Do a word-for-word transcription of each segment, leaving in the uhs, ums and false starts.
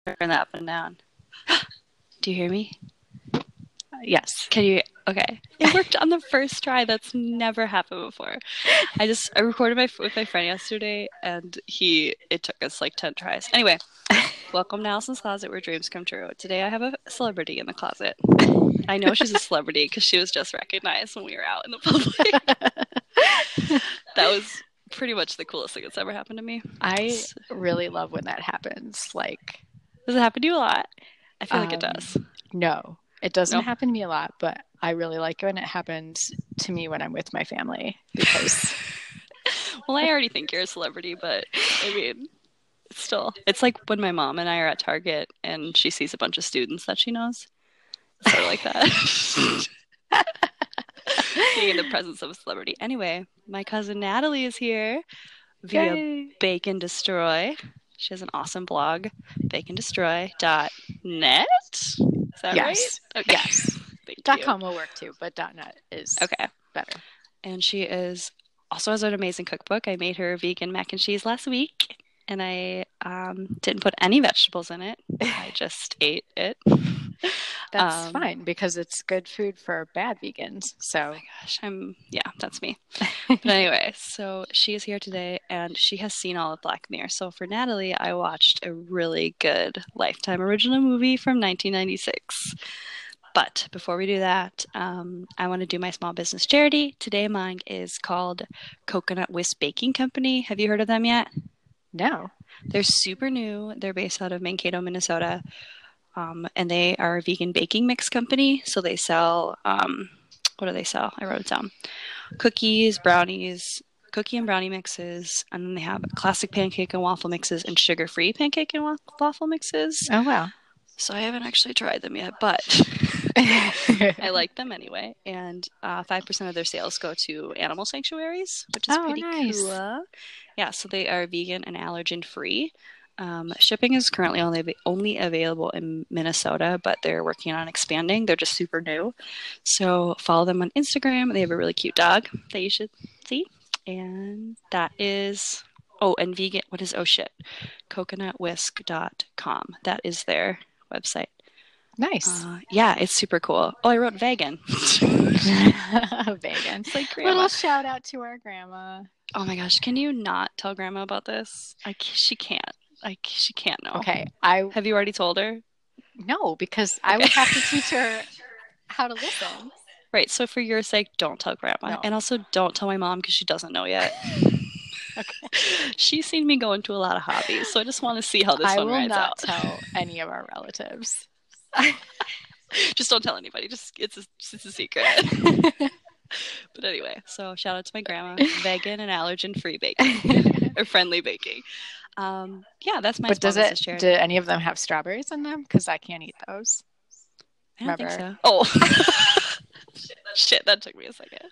turn that up and down. Do you hear me? Yes. Can you? Okay. It worked on the first try. That's never happened before. I just I recorded my with my friend yesterday, and he it took us like ten tries. Anyway, welcome to Allison's Closet, where dreams come true. Today I have a celebrity in the closet. I know she's a celebrity because she was just recognized when we were out in the public. That was pretty much the coolest thing that's ever happened to me. I really love when that happens. Like, does it happen to you a lot? I feel um, like it does. No, it doesn't No? happen to me a lot, but I really like when it happens to me when I'm with my family because. Well, I already think you're a celebrity, but I mean, still, it's like when my mom and I are at Target and she sees a bunch of students that she knows. It's sort of like that. Being in the presence of a celebrity. Anyway, my cousin Natalie is here via Yay. Bake and Destroy. She has an awesome blog, bake and destroy dot net. Is that yes. right? Okay. Yes. Thank Dot you. com will work too, but dot net is okay. better. And she is also has an amazing cookbook. I made her vegan mac and cheese last week, and I um, didn't put any vegetables in it. I just ate it. That's um, fine because it's good food for bad vegans. So, oh my gosh, I'm yeah, that's me. But anyway, so she is here today, and she has seen all of Black Mirror. So for Natalie, I watched a really good Lifetime original movie from nineteen ninety-six. But before we do that, um, I want to do my small business charity. Today mine is called Coconut Whisk Baking Company. Have you heard of them yet? No. They're super new. They're based out of Mankato, Minnesota. Um, and they are a vegan baking mix company. So they sell, um, what do they sell? I wrote it down. Cookies, brownies, cookie and brownie mixes. And then they have classic pancake and waffle mixes and sugar-free pancake and waffle mixes. Oh, wow. So I haven't actually tried them yet, but I like them anyway. And uh, five percent of their sales go to animal sanctuaries, which is oh, pretty nice. cool. Yeah, so they are vegan and allergen free. Um, shipping is currently only only available in Minnesota, but they're working on expanding. They're just super new. So follow them on Instagram. They have a really cute dog that you should see. And that is, oh, and vegan, what is, oh shit, coconut whisk dot com. That is their website. Nice. Uh, yeah, it's super cool. Oh, I wrote vegan. Vegan. It's like grandma. Little shout out to our grandma. Oh my gosh, can you not tell grandma about this? I, she can't. Like, she can't know. Okay. I Have you already told her? No, because okay. I would have to teach her how to listen. Right. So for your sake, don't tell grandma. No. And also don't tell my mom because she doesn't know yet. Okay. She's seen me go into a lot of hobbies, so I just want to see how this I one will rides not out. tell any of our relatives. Just don't tell anybody. Just it's a, it's a secret. But anyway, so shout out to my grandma. Vegan and allergen free baking or friendly baking. Um, yeah, that's my. But does it? Charity. Do any of them have strawberries in them? Because I can't eat those. I don't Remember? think so. Oh, shit! That took me a second.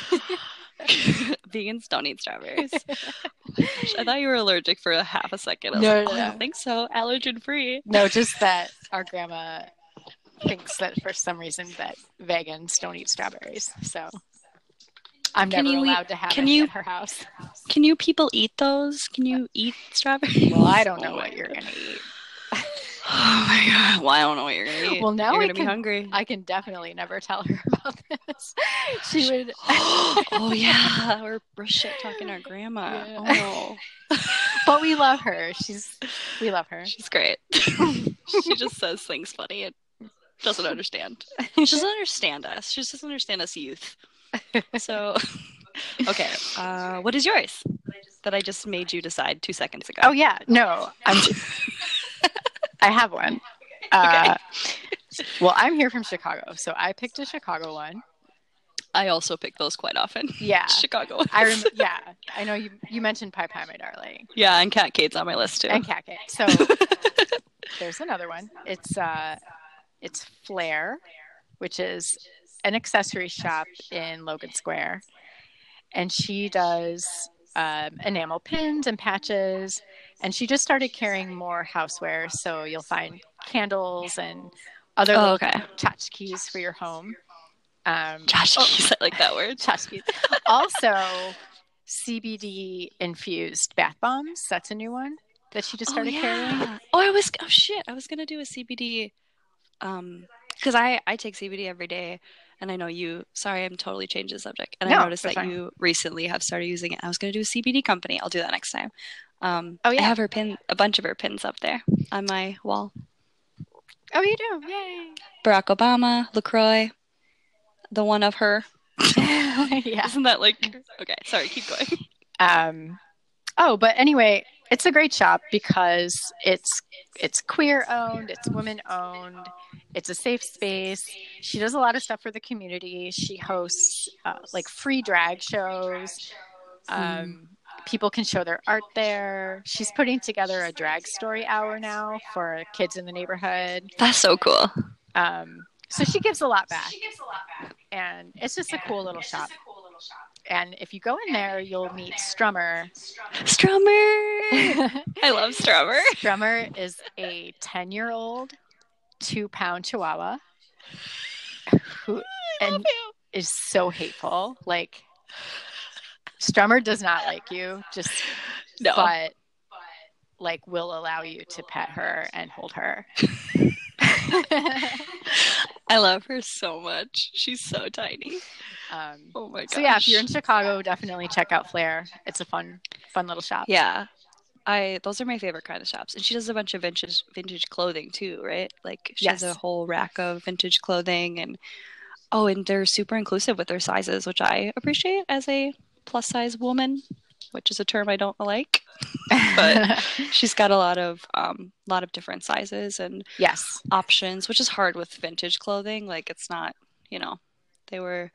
Vegans don't eat strawberries. Oh my gosh, I thought you were allergic for a half a second. I was no, like, no, oh, no. I don't think so. Allergen free. No, just that our grandma thinks that for some reason that vegans don't eat strawberries. So I'm can never you allowed eat, to have can any you, at her house. Can you people eat those? Can you eat strawberries? Well, I don't know oh what you're gonna eat. Oh my god! Well, I don't know what you're gonna eat. Well, now you're I gonna can, be hungry. I can definitely never tell her about this. She would. Oh yeah, we're, we're shit talking our grandma. Yeah. Oh no. But we love her. She's we love her. She's great. She just says things funny and doesn't understand. She doesn't understand us. She just doesn't understand us youth. So, okay. Uh, what is yours that I just made you decide two seconds ago? Oh yeah, no, I'm. I have one. Uh, okay. Well, I'm here from Chicago, so I picked a Chicago one. I also pick those quite often. Yeah, Chicago ones. I rem- yeah, I know you. You mentioned Pie Pie, my darling. Yeah, and Cat Kate's on my list too. And Cat Kate. So there's another one. It's uh, it's Flair, which is an accessory shop in Logan Square, and she does um, enamel pins and patches. And she just started carrying more houseware, so you'll find candles and other oh, little okay. tchotchkes for your home. Um, tchotchkes, oh, I like that word. Tchotchkes. Also, C B D infused bath bombs. That's a new one that she just started oh, yeah. carrying. Oh, I was oh shit, I was gonna do a C B D, um, because I I take C B D every day, and I know you. Sorry, I'm totally changing the subject, and I No, noticed that's that fine. you recently have started using it. I was gonna do a C B D company. I'll do that next time. Um, Oh I yeah. have her pin, a bunch of her pins up there on my wall. Oh, you do? Yay. Barack Obama, LaCroix, the one of her. Yeah. Isn't that like okay? Sorry, keep going. Um. Oh, but anyway, it's a great shop because it's it's queer owned, it's women owned, it's a safe space. She does a lot of stuff for the community. She hosts uh, like free drag shows. Um, Mm. People can show their art there. She's putting together a drag story hour now for kids in the neighborhood. That's so cool. Um, so she gives a lot back, and it's just a cool little shop. And if you go in there, you'll meet Strummer. Strummer! I love Strummer. Strummer is a ten-year-old, two-pound Chihuahua who and is so hateful. Like, Strummer does not like you, just no. but like will allow you to pet her and hold her. I love her so much. She's so tiny. Um, oh my gosh. So yeah, if you're in Chicago, definitely check out Flair. It's a fun, fun little shop. Yeah, I those are my favorite kind of shops. And she does a bunch of vintage vintage clothing too, right? Like she Yes. has a whole rack of vintage clothing, and oh, and they're super inclusive with their sizes, which I appreciate as a plus size woman, which is a term I don't like. But she's got a lot of um lot of different sizes and yes options, which is hard with vintage clothing. Like it's not, you know, they were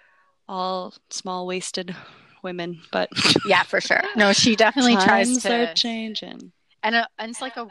all small waisted women, but yeah, for sure. No, she definitely tries times to are changing, and, a, and it's like a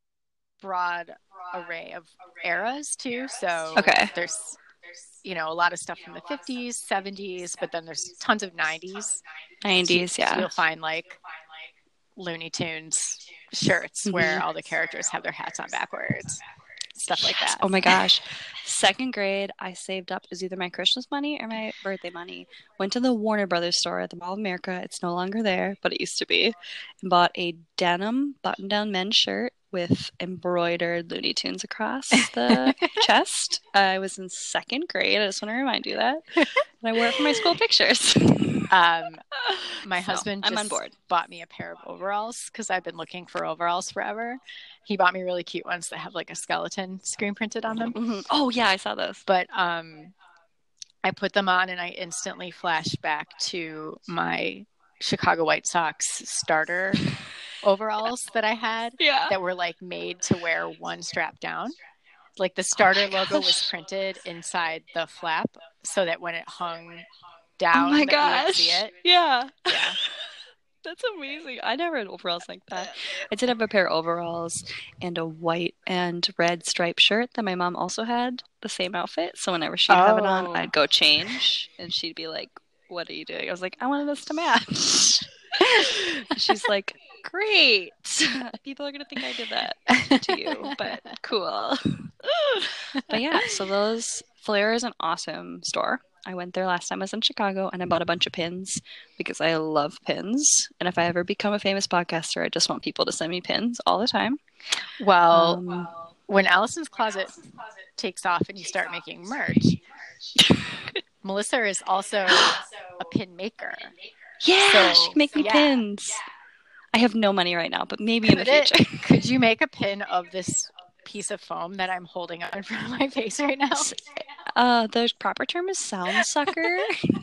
broad array of eras too. So okay, there's you know a lot of stuff from the fifties, seventies, but then there's tons of nineties. nineties, so, yeah. So you'll find like Looney Tunes shirts mm-hmm. where all the characters have their hats on backwards. Stuff like yes. that. Oh my gosh. Second grade, I saved up, it was either my Christmas money or my birthday money. Went to the Warner Brothers store at the Mall of America. It's no longer there, but it used to be. And bought a denim button-down men's shirt with embroidered Looney Tunes across the chest. I was in second grade. I just want to remind you that. And I wore it for my school pictures. Um, my so, husband I'm just on board. bought me a pair of overalls because I've been looking for overalls forever. He bought me really cute ones that have like a skeleton screen printed on them. Mm-hmm. Oh yeah, I saw those. But um, I put them on and I instantly flashed back to my Chicago White Sox starter overalls that I had yeah. that were like made to wear one strap down. Like the starter oh logo was printed inside the flap so that when it hung down, oh my that gosh, you would see it. Yeah. Yeah. That's amazing. I never had overalls like that. I did have a pair of overalls and a white and red striped shirt that my mom also had, the same outfit. So whenever she'd oh. have it on, I'd go change and she'd be like, what are you doing? I was like, I wanted this to match. She's like, great. People are going to think I did that to you, but cool. But yeah, so those Flair is an awesome store. I went there last time I was in Chicago and I bought a bunch of pins because I love pins. And if I ever become a famous podcaster, I just want people to send me pins all the time. Well, um, when Allison's Closet takes off and you start making merch, Melissa is also a pin maker. Yeah, so, she can make me yeah. pins. I have no money right now, but maybe could in the future. It, could you make a pin of this piece of foam that I'm holding up in front of my face right now? Uh, the proper term is sound sucker.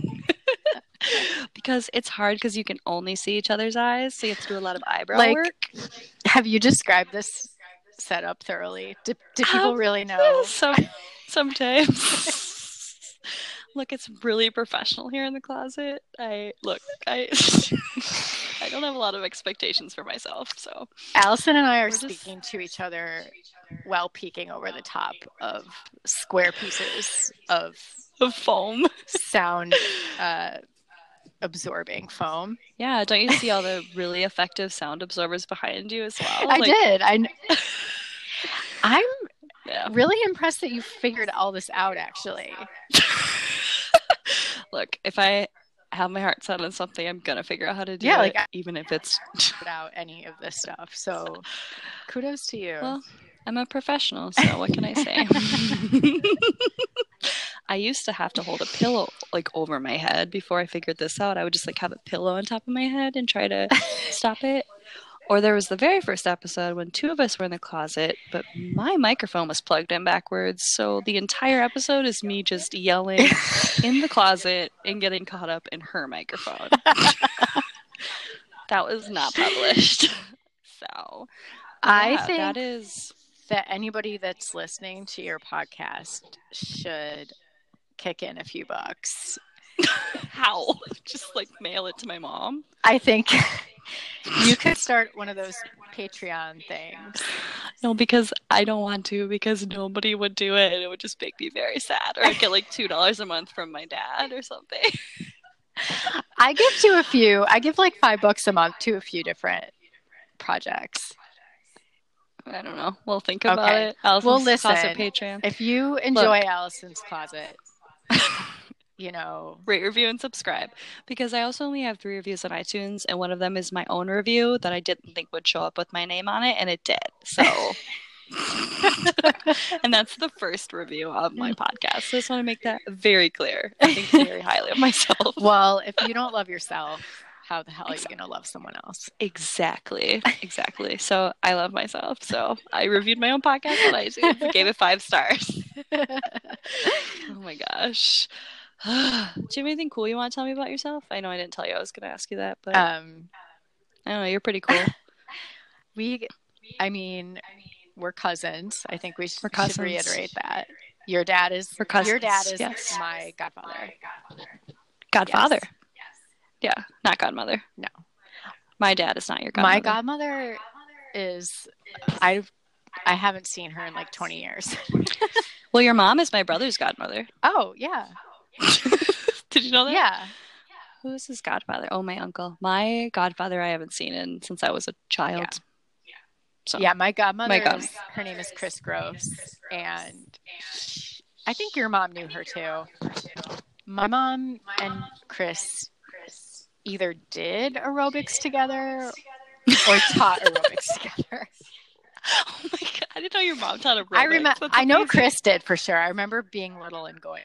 Because it's hard because you can only see each other's eyes, so you have to do a lot of eyebrow like, work. Have you described this setup thoroughly? Do, do people um, really know? Some, sometimes. Look, it's really professional here in the closet. I look, I I don't have a lot of expectations for myself, so Allison and I are We're speaking just... to each other while peeking over the top of square pieces of of foam, sound uh, absorbing foam. Yeah, don't you see all the really effective sound absorbers behind you as well? I like... did. I. I'm yeah. really impressed that you figured all this out. Actually. Look, if I I have my heart set on something, I'm gonna figure out how to do Yeah, it, like, I even if it's out any of this stuff. So kudos to you. Well, I'm a professional, so what can I say? I used to have to hold a pillow like over my head before I figured this out. I would just like have a pillow on top of my head and try to stop it. Or there was the very first episode when two of us were in the closet, but my microphone was plugged in backwards. So the entire episode is me just yelling in the closet and getting caught up in her microphone. That was not published. So I yeah, think that is that anybody that's listening to your podcast should kick in a few bucks. How? Just like mail it to my mom? I think you could start one of those Patreon things. No, because I don't want to, because nobody would do it, and it would just make me very sad. Or I'd get like two dollars a month from my dad or something. I give to a few. I give like five bucks a month to a few different projects. I don't know. We'll think about Okay. it. Allison's Well, listen, Closet Patreon. If you enjoy Look. Allison's Closet, you know, rate, review, and subscribe. Because I also only have three reviews on iTunes, and one of them is my own review that I didn't think would show up with my name on it, and it did. So, and that's the first review of my podcast. So I just want to make that very clear. I think very highly of myself. Well, if you don't love yourself, how the hell are you going to love someone else? Exactly. Exactly. So I love myself. So I reviewed my own podcast on iTunes, gave it five stars. Oh my gosh. Do you have anything cool you want to tell me about yourself? I know I didn't tell you I was going to ask you that, but um, I don't know. You're pretty cool. we, I mean, we're cousins. I think we should, We're cousins. should reiterate that. Your dad is We're cousins. Your dad is Yes. my godfather. Godfather. Yes. Yeah, not godmother. No. My dad is not your godmother. My godmother is I I haven't seen her in like twenty years. Well, your mom is my brother's godmother. Oh, yeah. Did you know that? Yeah. Who is his godfather? Oh, my uncle. My godfather I haven't seen in since I was a child. Yeah. So. Yeah, my godmother, My god- is, her name is Chris Gross, and she, I think your mom knew her too. My mom and Chris either did aerobics together or taught aerobics together. Oh my god! I didn't know your mom taught aerobics. I remember. That's I know amazing. Chris did for sure. I remember being little and going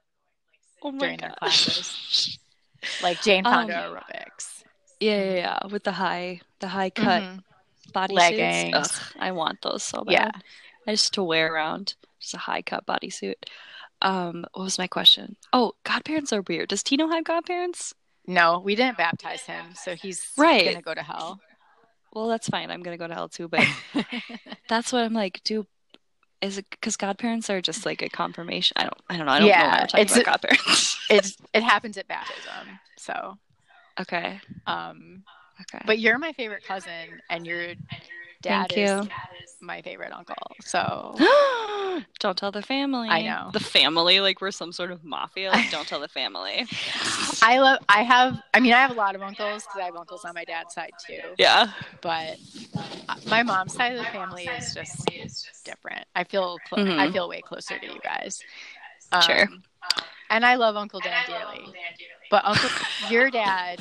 Oh my during their gosh. classes, like Jane Fonda Um, aerobics. Yeah, yeah, yeah. With the high, the high cut Mhm. body Leggings. suits. Ugh, I want those so bad. Yeah. I just to wear around just a high cut bodysuit. Um, what was my question? Oh, godparents are weird. Does Tino have godparents? No, we didn't baptize him, so he's Right. gonna go to hell. Well, that's fine. I'm gonna go to hell too, but that's what I'm like. Do is it because godparents are just like a confirmation? I don't. I don't know. I don't know Yeah, why we're talking it's about godparents. it's it happens at baptism. So, Okay. um, Okay. but you're my favorite cousin, and your dad Thank is you. my favorite uncle. So Don't tell the family. I know. The family, like we're some sort of mafia. Like, don't tell the family. I love. I have. I mean, I have a lot of uncles because I have uncles on my dad's side too. Yeah. But my mom's side of the family is just different. I feel. Clo- Mhm. I feel way closer to you guys. Um, Sure. And I love Uncle Dan dearly, but Uncle, your dad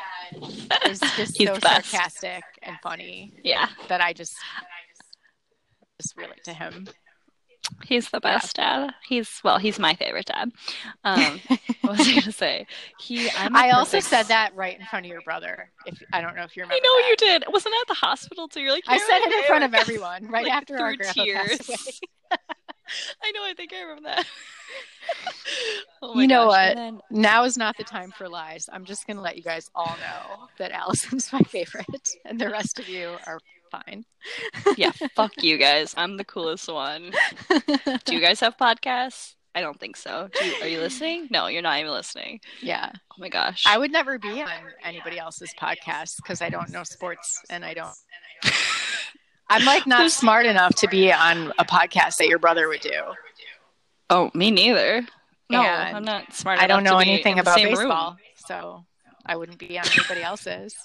is just He's so the best. sarcastic and funny Yeah. that I just just relate to him. He's the best dad. He's well, he's my favorite dad. Um, what was I gonna say? He. I'm a I also perfect- said that right in front of your brother. If I don't know if you remember. I know that. you did. Wasn't it at the hospital too? You're like. I "You're said my it in front of favorite." everyone right Like, after our through grandpa tears. passed away. I know. I think I remember that. Oh my You know gosh. what? And then, Now is not the time for lies. I'm just going to let you guys all know that Allison's my favorite, and the rest of you are fine. yeah, fuck you guys. I'm the coolest one. Do you guys have podcasts? I don't think so. Do you, are you listening? No, you're not even listening. Yeah. Oh my gosh. I would never be on anybody else's podcast because I don't know sports and I don't. I'm like not smart enough to be on a podcast that your brother would do. Oh, me neither. No, And I'm not smart I enough don't know to be anything in the about same room. baseball, so I wouldn't be on anybody else's.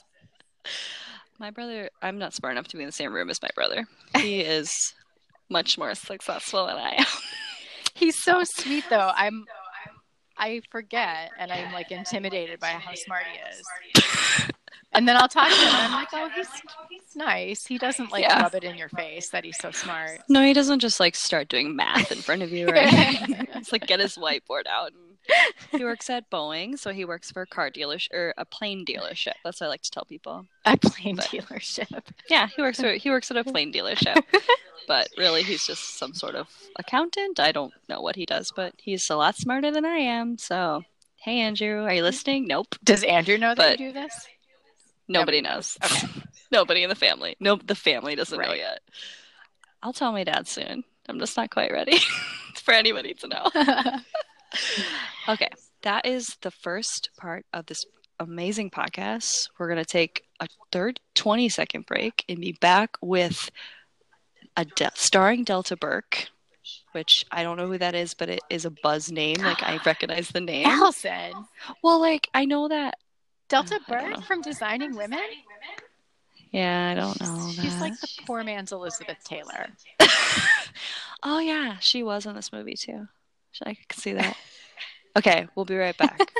My brother, I'm not smart enough to be in the same room as my brother. He is much more successful than I am. He's so sweet, though. I'm. I forget, and I'm like intimidated by how smart he is. And then I'll talk to him, and I'm like, oh, he's, he's nice. He doesn't like Yeah. rub it in your face that he's so smart. No, he doesn't just like start doing math in front of you, right? It's like get his whiteboard out. And he works at Boeing, so he works for a car dealership or a plane dealership. That's what I like to tell people. A plane But- dealership. Yeah, he works for he works at a plane dealership. But really, he's just some sort of accountant. I don't know what he does, but he's a lot smarter than I am. So, hey, Andrew, are you listening? Nope. Does Andrew know that But- you do this? Nobody, Nobody knows. knows. Okay. Nobody in the family. Nope, the family doesn't know Right. yet. I'll tell my dad soon. I'm just not quite ready for anybody to know. Okay, that is the first part of this amazing podcast. We're going to take a third twenty second break and be back with a de- starring Delta Burke, which I don't know who that is, but it is a buzz name. Like, I recognize the name. Allison. Well, like, I know that. Delta I don't know. Burke from Designing Women? Yeah, I don't know. She's that. like the poor man's Elizabeth Taylor. Oh, yeah, she was in this movie, too. I can see that. Okay, we'll be right back.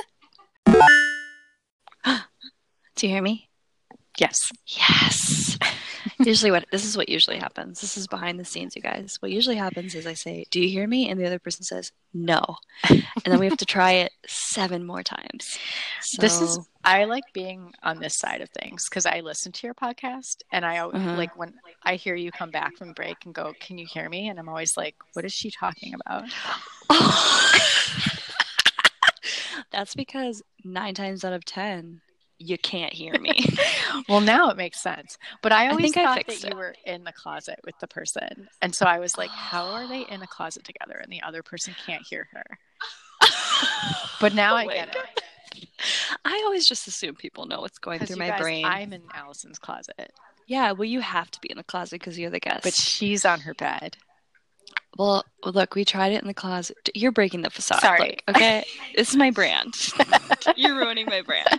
Do you hear me? Yes. Yes. Usually what this is what usually happens. This is behind the scenes, you guys. What usually happens is I say, "Do you hear me?" and the other person says, "No." And then we have to try it seven more times. So, This is I like being on this side of things because I listen to your podcast and I always Uh-huh. like when I hear you come back from break and go, "Can you hear me?" And I'm always like, "What is she talking about?" That's because nine times out of ten, you can't hear me. Well, now it makes sense. But I always think I thought fixed that you it. were in the closet with the person. And so I was like, how are they in a closet together and the other person can't hear her? But now I Oh my get God. it. I always just assume people know what's going Because through you my guys, brain. I'm in Allison's closet, Yeah, well, you have to be in the closet because you're the guest. but she's on her bed. Well, look, we tried it in the closet. You're breaking the facade. Sorry. Look, okay? This is my brand. You're ruining my brand.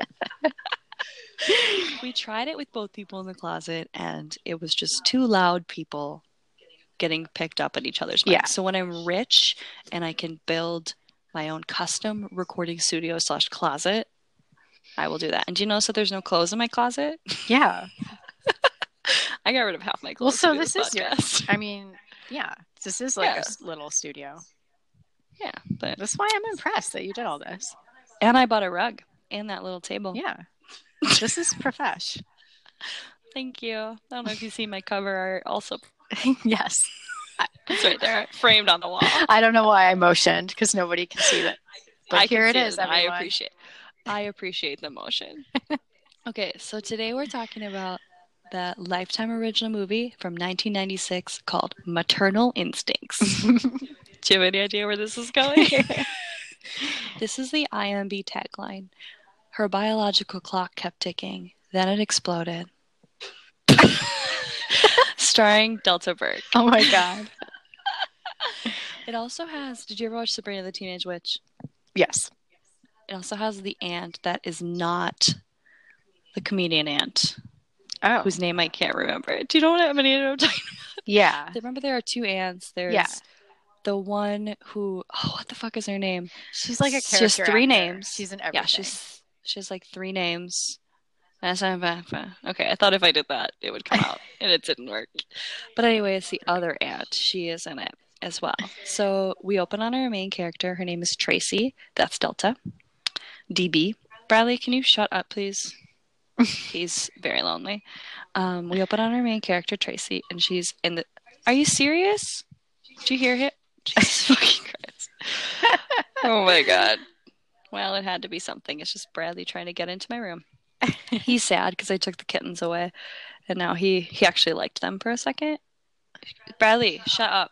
We tried it with both people in the closet, and it was just two loud people getting picked up at each other's mics. Yeah. So when I'm rich and I can build my own custom recording studio slash closet, I will do that. And do you notice that there's no clothes in my closet? Yeah. I got rid of half my Well, clothes. so to do this is your, podcast. I mean, yeah, this is like Yeah. a s- little studio. Yeah, but That's why I'm impressed that you did all this. and I bought a rug and that little table. Yeah. This is profesh. Thank you. I don't know if you see my cover art also. Yes. It's right there, framed on the wall. I don't know why I motioned because nobody can see that. But I can here it see is, I everyone. appreciate I appreciate the motion. Okay, so today we're talking about the Lifetime original movie from nineteen ninety-six called Maternal Instincts. Do you have any idea where this is going? This is the I M B tagline. Her biological clock kept ticking. Then it exploded. Starring Delta Burke. Oh my God. It also has, did you ever watch Sabrina the Teenage Witch? Yes. It also has the aunt that is not the comedian aunt, Oh. whose name I can't remember. Do you know what I mean? I'm talking about? Yeah. Remember there are two aunts. There's Yeah. the one who, oh, what the fuck is her name? She's like a She character. has three actor. names. She's in everything. Yeah, she's she has like three names. That's not bad. Okay, I thought if I did that, it would come out, and it didn't work. But anyway, it's the other aunt. She is in it as well. So we open on our main character. Her name is Tracy. That's Delta. D B. Bradley, can you shut up, please? He's very lonely. Um, we open on our main character, Tracy, and she's in the... Are you serious? Did you hear it? Jesus fucking Christ. Oh my God. Well, it had to be something. It's just Bradley trying to get into my room. He's sad because I took the kittens away, and now he, he actually liked them for a second. Bradley, shut up.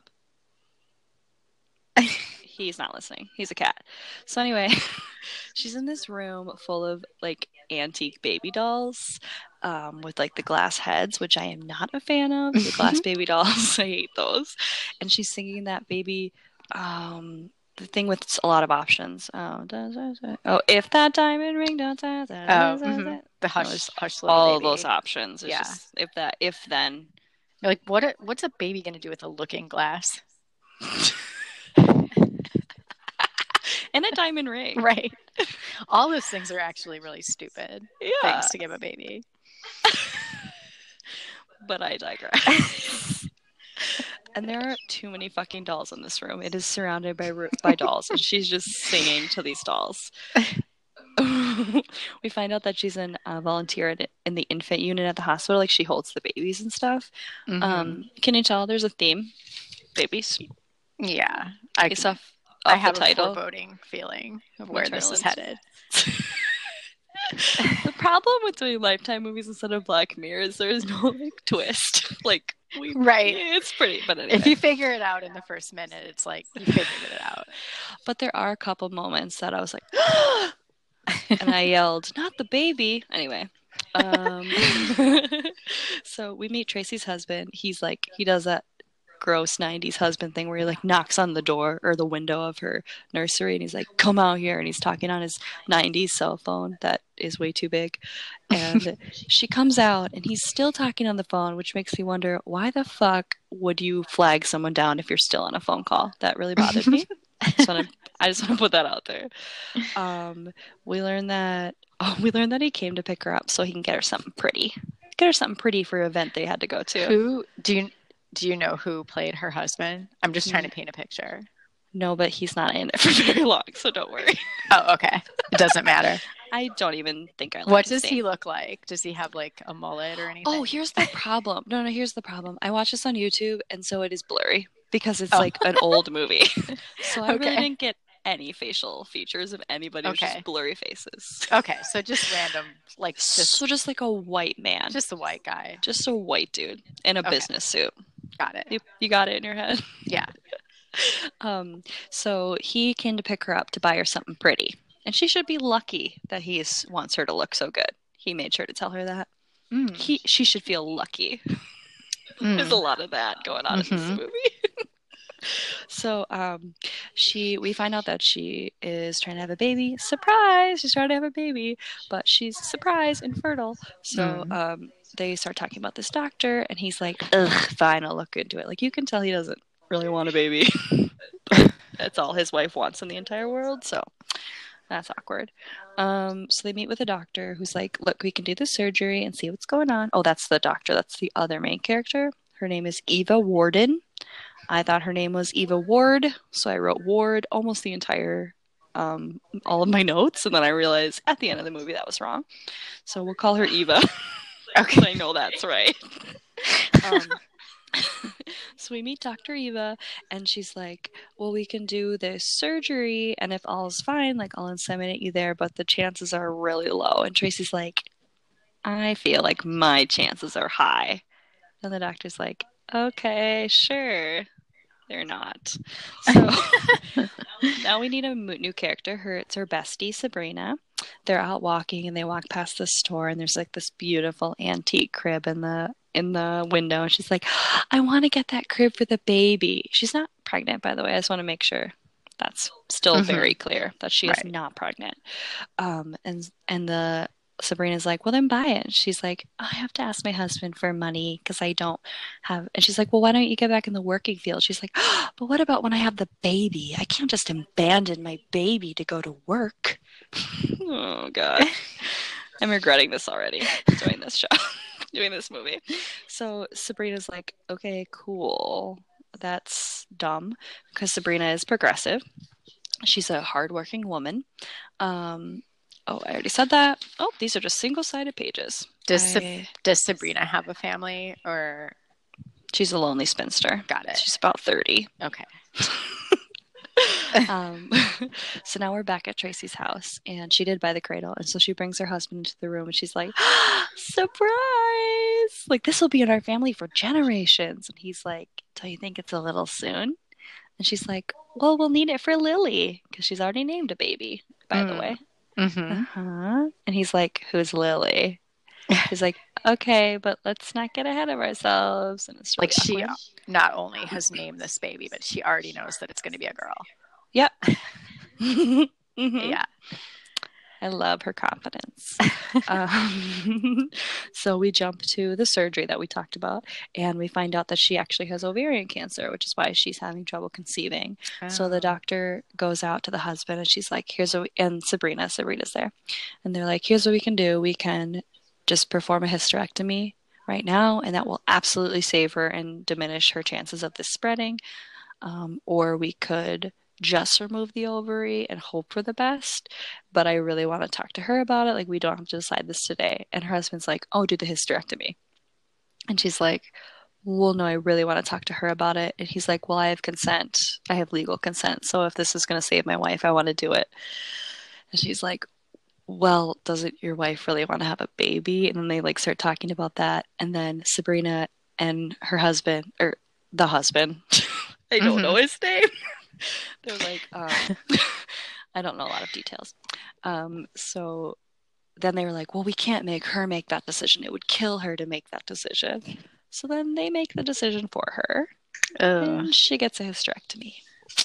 He's not listening. He's a cat. So anyway, she's in this room full of like antique baby dolls um, with like the glass heads, which I am not a fan of. The glass baby dolls, I hate those. And she's singing that baby, um, the thing with a lot of options. Oh, does, does, does. Oh, if that diamond ring don't does, Oh, does, mhm. The It hush, was hush little all baby. those options. It's Yeah. just, if that, if then. You're like, what? A, what's a baby going to do with a looking glass? And a diamond ring. Right. All those things are actually really stupid Yeah. things to give a baby. But I digress. And there are too many fucking dolls in this room. It is surrounded by by dolls, and she's just singing to these dolls. We find out that she's a uh, volunteer in the infant unit at the hospital. Like, she holds the babies and stuff. Mm-hmm. Um, can you tell there's a theme? Babies. Yeah, I Based off, off I have the title. a foreboding feeling of where Maternal this is headed. The problem with doing Lifetime movies instead of Black Mirror is there's no like twist. Like, we, right, it's pretty. But anyway. If you figure it out in the first minute, it's like you figured it out. But there are a couple moments that I was like, and I yelled, "Not the baby!" Anyway, um, so we meet Tracy's husband. He's like, he does that gross nineties husband thing where he like knocks on the door or the window of her nursery, and he's like, "Come out here," and he's talking on his nineties cell phone that is way too big. And she comes out, and he's still talking on the phone, which makes me wonder, why the fuck would you flag someone down if you're still on a phone call? That really bothered me. I just want to I just want to put that out there. Um, we learned that oh, we learned that he came to pick her up so he can get her something pretty. Get her something pretty for an event they had to go to. Who do you do you know who played her husband? I'm just trying to paint a picture. No, but he's not in it for very long, so don't worry. Oh, okay. It doesn't matter. I don't even think I like What does name. he look like? Does he have like a mullet or anything? Oh, here's the problem. No, no, here's the problem. I watched this on YouTube, and so it is blurry because it's oh. like an old movie. So I okay. really didn't get any facial features of anybody. It was okay. just blurry faces. Okay, so just random, like just, so just like a white man, just a white guy, just a white dude in a okay. business suit. Got it. You, you got it in your head. Yeah. um. So he came to pick her up to buy her something pretty, and she should be lucky that he is, wants her to look so good. He made sure to tell her that. Mm. He she should feel lucky. Mm. There's a lot of that going on mm-hmm. in this movie. So um, she, we find out that she is trying to have a baby. Surprise! She's trying to have a baby, but she's, surprise, infertile. So mm. um, they start talking about this doctor, and he's like, ugh, fine, I'll look into it. Like, you can tell he doesn't really want a baby. That's all his wife wants in the entire world, so that's awkward. Um, so they meet with a doctor who's like, look, we can do the surgery and see what's going on. Oh, that's the doctor. That's the other main character. Her name is Eva Warden. I thought her name was Eva Ward, so I wrote Ward almost the entire, um, all of my notes, and then I realized at the end of the movie that was wrong. So we'll call her Eva. Okay, I know that's right. um, so we meet Doctor Eva, and she's like, well, we can do this surgery, and if all is fine, like, I'll inseminate you there, but the chances are really low. And Tracy's like, I feel like my chances are high. And the doctor's like, okay, sure. They're not. So now we need a new character. Her, it's her bestie, Sabrina. They're out walking, and they walk past the store, and there's like this beautiful antique crib in the in the window. And she's like, I want to get that crib for the baby. She's not pregnant, by the way. I just want to make sure that's still mm-hmm. very clear that she right. is not pregnant. Um, and and the Sabrina's like, well, then buy it. And she's like, oh, I have to ask my husband for money because I don't have. And she's like, well, why don't you get back in the working field? She's like, oh, but what about when I have the baby? I can't just abandon my baby to go to work. Oh, God. I'm regretting this already, doing this show, doing this movie. So Sabrina's like, okay, cool. That's dumb because Sabrina is progressive. She's a hardworking woman. Um, Oh, I already said that. Oh, these are just single-sided pages. Does I... Does Sabrina have a family, or she's a lonely spinster? Got it. She's about thirty. Okay. um, so now we're back at Tracy's house, and she did buy the cradle, and so she brings her husband into the room, and she's like, surprise! Like, this will be in our family for generations. And he's like, do you think it's a little soon? And she's like, well, we'll need it for Lily, because she's already named a baby, by mm. the way. Mm-hmm. Uh-huh. And he's like, who's Lily? He's like, okay, but let's not get ahead of ourselves. And it's really like she awkward. Not only has named this baby, but she already knows that it's going to be a girl. Yep. Mm-hmm. Yeah. I love her confidence. um, so we jump to the surgery that we talked about, and we find out that she actually has ovarian cancer, which is why she's having trouble conceiving. Oh. So the doctor goes out to the husband, and she's like, here's what we, and Sabrina, Sabrina's there. And they're like, here's what we can do. We can just perform a hysterectomy right now, and that will absolutely save her and diminish her chances of this spreading. Um, or we could just remove the ovary and hope for the best, but I really want to talk to her about it. Like, we don't have to decide this today. And her husband's like, oh, do the hysterectomy. And she's like, well, no, I really want to talk to her about it. And he's like, well, I have consent. I have legal consent. So if this is going to save my wife, I want to do it. And she's like, well, doesn't your wife really want to have a baby? And then they like start talking about that. And then Sabrina and her husband, or the husband, I don't mm-hmm. know his name. They're like, um, I don't know a lot of details. Um, so then they were like, well, we can't make her make that decision. It would kill her to make that decision. So then they make the decision for her. Ugh. And she gets a hysterectomy.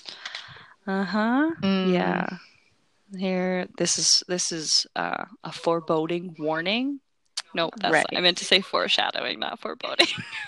Uh-huh. Mm. Yeah. Here, this is, this is uh, a foreboding warning. No, that's right. Not, I meant to say foreshadowing, not foreboding.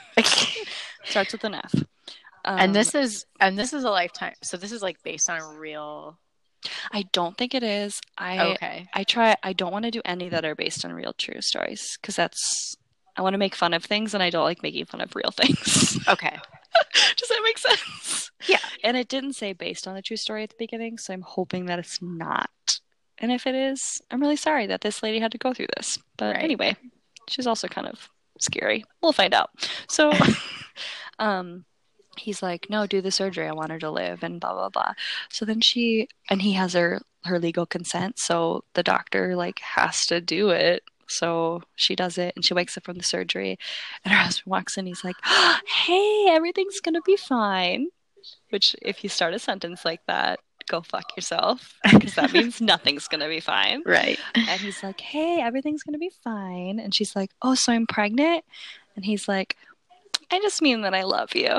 Starts with an F. Um, and this is and this is a Lifetime. So this is like based on real. I don't think it is. I okay. I try. I don't want to do any that are based on real true stories because that's. I want to make fun of things, and I don't like making fun of real things. Okay. Does that make sense? Yeah. And it didn't say based on a true story at the beginning, so I'm hoping that it's not. And if it is, I'm really sorry that this lady had to go through this. But right. Anyway, she's also kind of scary. We'll find out. So, um. he's like, no, do the surgery. I want her to live and blah, blah, blah. So then she, and he has her, her legal consent. So the doctor like has to do it. So she does it and she wakes up from the surgery and her husband walks in. He's like, oh, hey, everything's going to be fine. Which if you start a sentence like that, go fuck yourself because that means nothing's going to be fine. Right. And he's like, hey, everything's going to be fine. And she's like, oh, so I'm pregnant? And he's like, I just mean that I love you.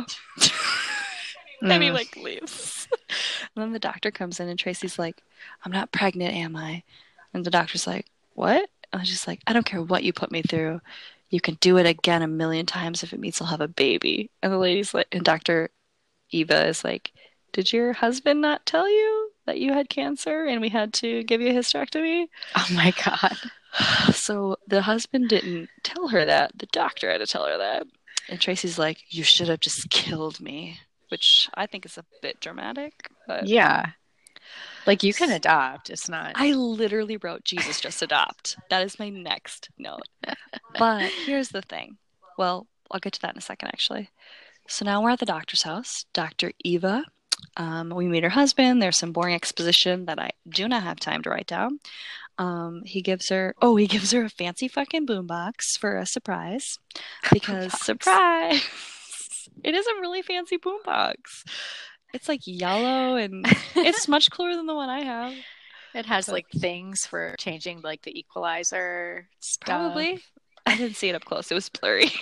And mm. he like leaves. And then the doctor comes in and Tracy's like, I'm not pregnant, am I? And the doctor's like, what? And she's like, I don't care what you put me through. You can do it again a million times if it means I'll have a baby. And the lady's like, and Doctor Eva is like, did your husband not tell you that you had cancer and we had to give you a hysterectomy? Oh my God. So the husband didn't tell her that. The doctor had to tell her that. And Tracy's like, you should have just killed me, which I think is a bit dramatic. But yeah. Like, you can adopt. It's not. I literally wrote, Jesus, just adopt. That is my next note. But here's the thing. Well, I'll get to that in a second, actually. So now we're at the doctor's house. Doctor Eva. Um, we meet her husband. There's some boring exposition that I do not have time to write down. Um, he gives her, oh, he gives her a fancy fucking boombox for a surprise. Because, surprise, it is a really fancy boombox. It's like yellow and it's much cooler than the one I have. It has but, like things for changing like the equalizer stuff. Probably. I didn't see it up close. It was blurry.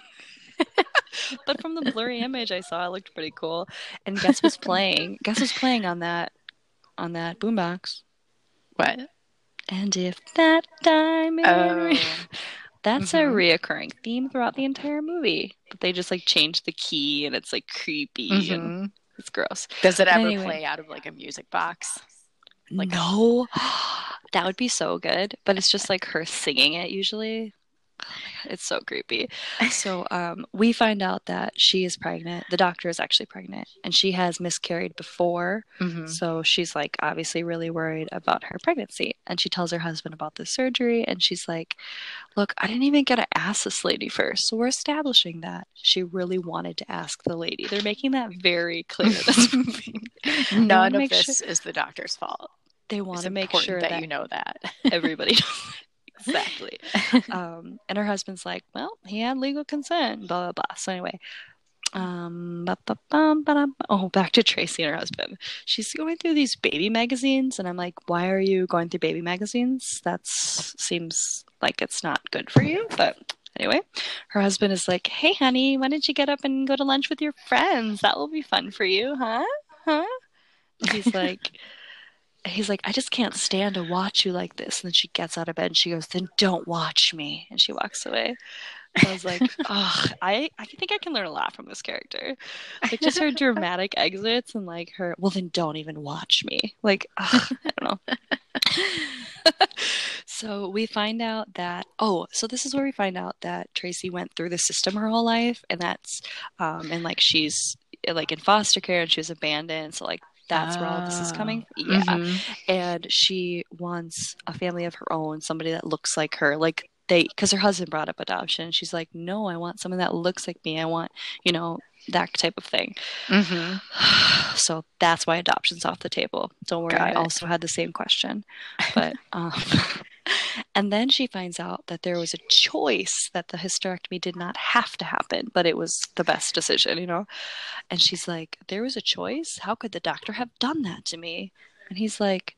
But from the blurry image I saw, it looked pretty cool. And guess what's playing? Guess what's playing on that on that boombox? What? And if that time is oh. That's mm-hmm. a reoccurring theme throughout the entire movie. But they just like change the key and it's like creepy mm-hmm. and it's gross. Does it ever anyway. play out of like a music box? Like no. That would be so good. But it's just like her singing it usually. Oh my God, it's so creepy. So um, we find out that she is pregnant. The doctor is actually pregnant, and she has miscarried before. Mm-hmm. So she's like obviously really worried about her pregnancy. And she tells her husband about the surgery, and she's like, "Look, I didn't even get to ask this lady first. So we're establishing that she really wanted to ask the lady. They're making that very clear in this movie. None of this sure- is the doctor's fault. They want to make sure that, that you know that everybody knows." Exactly. um, and her husband's like, well, he had legal consent, blah, blah, blah. So anyway, um, oh, back to Tracy and her husband. She's going through these baby magazines, and I'm like, why are you going through baby magazines? That seems like it's not good for you. But anyway, her husband is like, hey, honey, why don't you get up and go to lunch with your friends? That will be fun for you, huh? Huh? And he's like... he's like, I just can't stand to watch you like this. And then she gets out of bed and she goes, then don't watch me. And she walks away. I was like, oh, I, I think I can learn a lot from this character. Like, just her dramatic exits and, like, her, well, then don't even watch me. Like, ugh, I don't know. So we find out that, oh, so this is where we find out that Tracy went through the system her whole life. And that's, um, and, like, she's, like, in foster care and she was abandoned. So, like, that's oh. where all this is coming. Yeah. Mm-hmm. And she wants a family of her own, somebody that looks like her. Like, they, because her husband brought up adoption. She's like, no, I want someone that looks like me. I want, you know, that type of thing. Mm-hmm. So that's why adoption's off the table. Don't worry. I also had the same question. But, um, and then she finds out that there was a choice, that the hysterectomy did not have to happen, but it was the best decision, you know? And she's like, there was a choice? How could the doctor have done that to me? And he's like,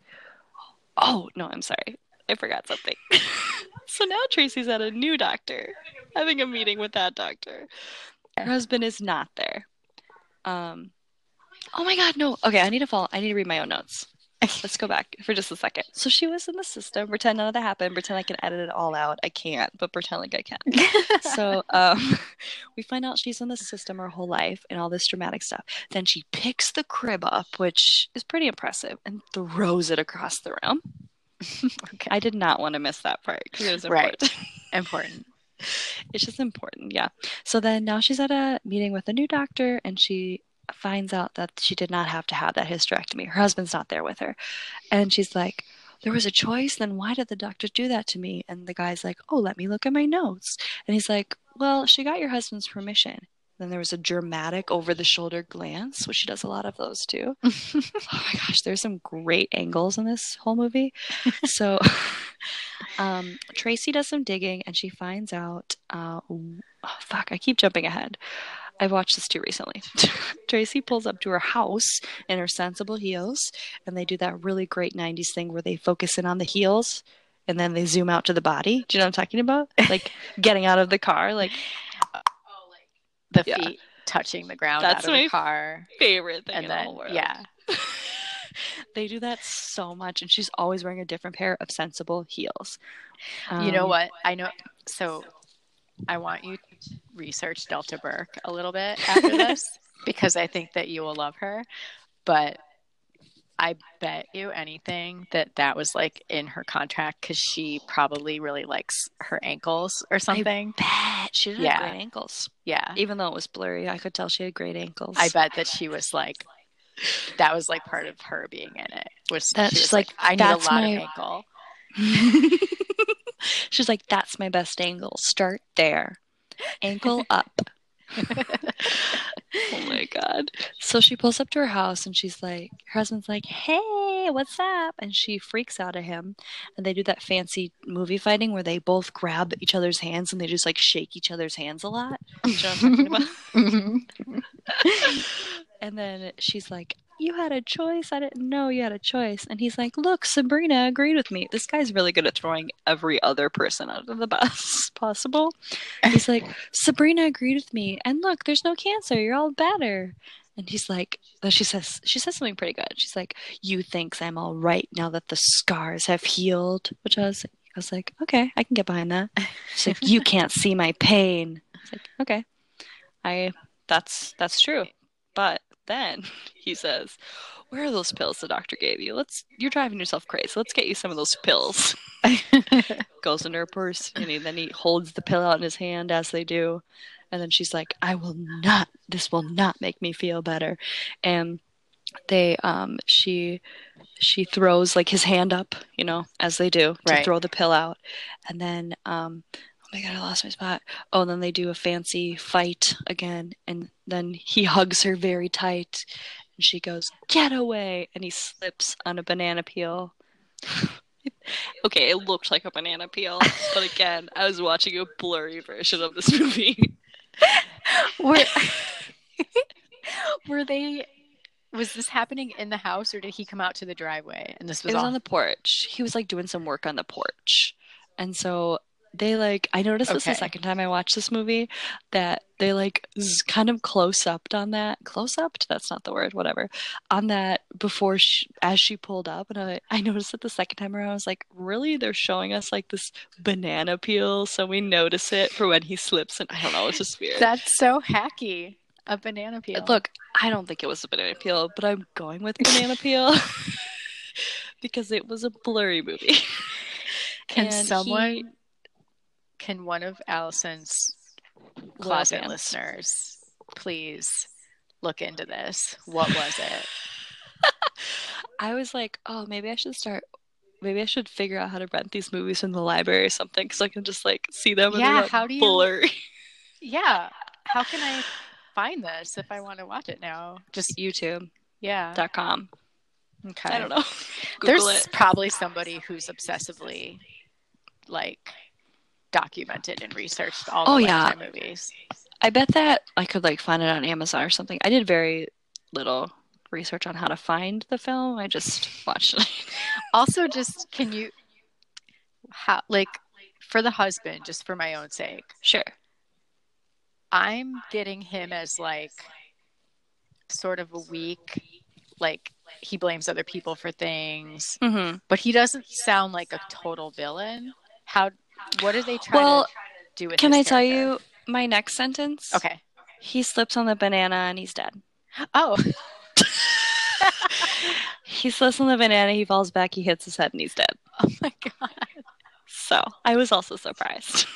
oh, no, I'm sorry. I forgot something. So now Tracy's at a new doctor, having a meeting with that doctor. Her husband is not there. Um, oh my God, no. Okay, I need to follow. I need to read my own notes. Let's go back for just a second. So she was in the system. Pretend none of that happened. Pretend I can edit it all out. I can't, but pretend like I can. So um, we find out she's in the system her whole life and all this dramatic stuff. Then she picks the crib up, which is pretty impressive, and throws it across the room. Okay. I did not want to miss that part because it was important. Right. Important. It's just important, yeah. So then now she's at a meeting with a new doctor, and she finds out that she did not have to have that hysterectomy. Her husband's not there with her. And she's like, there was a choice, then why did the doctor do that to me? And the guy's like, oh, let me look at my notes. And he's like, well, she got your husband's permission. Then there was a dramatic over-the-shoulder glance, which she does a lot of those too. Oh my gosh, there's some great angles in this whole movie. So um, Tracy does some digging, and she finds out, uh, oh, fuck, I keep jumping ahead. I've watched this too recently. Tracy pulls up to her house in her sensible heels, and they do that really great nineties thing where they focus in on the heels, and then they zoom out to the body. Do you know what I'm talking about? Like getting out of the car, like... The feet yeah. touching the ground That's out of the car. Favorite thing and in then, the whole world. Yeah. They do that so much, and she's always wearing a different pair of sensible heels. Um, you know what? I know. So I want you to research Delta Burke a little bit after this because I think that you will love her. But I bet you anything that that was like in her contract because she probably really likes her ankles or something. I bet she did yeah. have great ankles. Yeah. Even though it was blurry, I could tell she had great ankles. I bet that she was like, that was like part of her being in it. Was that's she was like, like, I need a lot my... of ankle. She's like, that's my best angle. Start there. Ankle up. Oh my God. So she pulls up to her house, and she's like, her husband's like, hey, what's up? And she freaks out at him, and they do that fancy movie fighting where they both grab each other's hands and they just like shake each other's hands a lot. You know what I'm talking about? Mm-hmm. And then she's like, you had a choice. I didn't know you had a choice. And he's like, look, Sabrina agreed with me. This guy's really good at throwing every other person out of the bus possible. He's like, Sabrina agreed with me. And look, there's no cancer. You're all better. And he's like, then she says, she says something pretty good. She's like, you think I'm all right now that the scars have healed? Which I was, I was like, okay, I can get behind that. She's like, you can't see my pain. I was like, okay, I, that's, that's true. But then he says, where are those pills the doctor gave you? Let's, you're driving yourself crazy. Let's get you some of those pills. Goes into her purse, and he, then he holds the pill out in his hand as they do. And then she's like, I will not, this will not make me feel better. And they, um, she, she throws like his hand up, you know, as they do to right. throw the pill out. And then, um, oh my God, I lost my spot. Oh, and then they do a fancy fight again. And then he hugs her very tight, and she goes, get away. And he slips on a banana peel. Okay, it looked like a banana peel, but again, I was watching a blurry version of this movie. were, were they, was this happening in the house, or did he come out to the driveway? And this was, it was all... on the porch. He was like doing some work on the porch. And so they like, I noticed this the Okay. second time I watched this movie, that they like z- kind of close upped on that. Close upped? That's not the word, whatever. On that before she, as she pulled up. And I, I noticed it the second time around. I was like, really? They're showing us like this banana peel so we notice it for when he slips. And I don't know, it's just weird. That's so hacky. A banana peel. Look, I don't think it was a banana peel, but I'm going with banana peel because it was a blurry movie. Can And someone, he, can one of Allison's Loyal closet fans. listeners please look into this? What was it? I was like, oh, maybe I should start. Maybe I should figure out how to rent these movies from the library or something, because I can just like see them and Yeah, they're not how do you- blurry. Yeah. How can I find this if I want to watch it now? Just YouTube yeah. dot com. Okay. I don't know. Google There's it. probably somebody who's obsessively like documented and researched all the Oh, yeah. Lifetime movies. I bet that I could like find it on Amazon or something. I did very little research on how to find the film. I just watched it. Also, just can you how like for the husband, just for my own sake, Sure. I'm getting him as like sort of a weak, like he blames other people for things, Mm-hmm. but he doesn't sound like a total villain. How? What do they try Well, to do with can I his tell character? you my next sentence? Okay. He slips on the banana and he's dead. Oh. He slips on the banana, he falls back, he hits his head, and he's dead. Oh my god. So I was also surprised.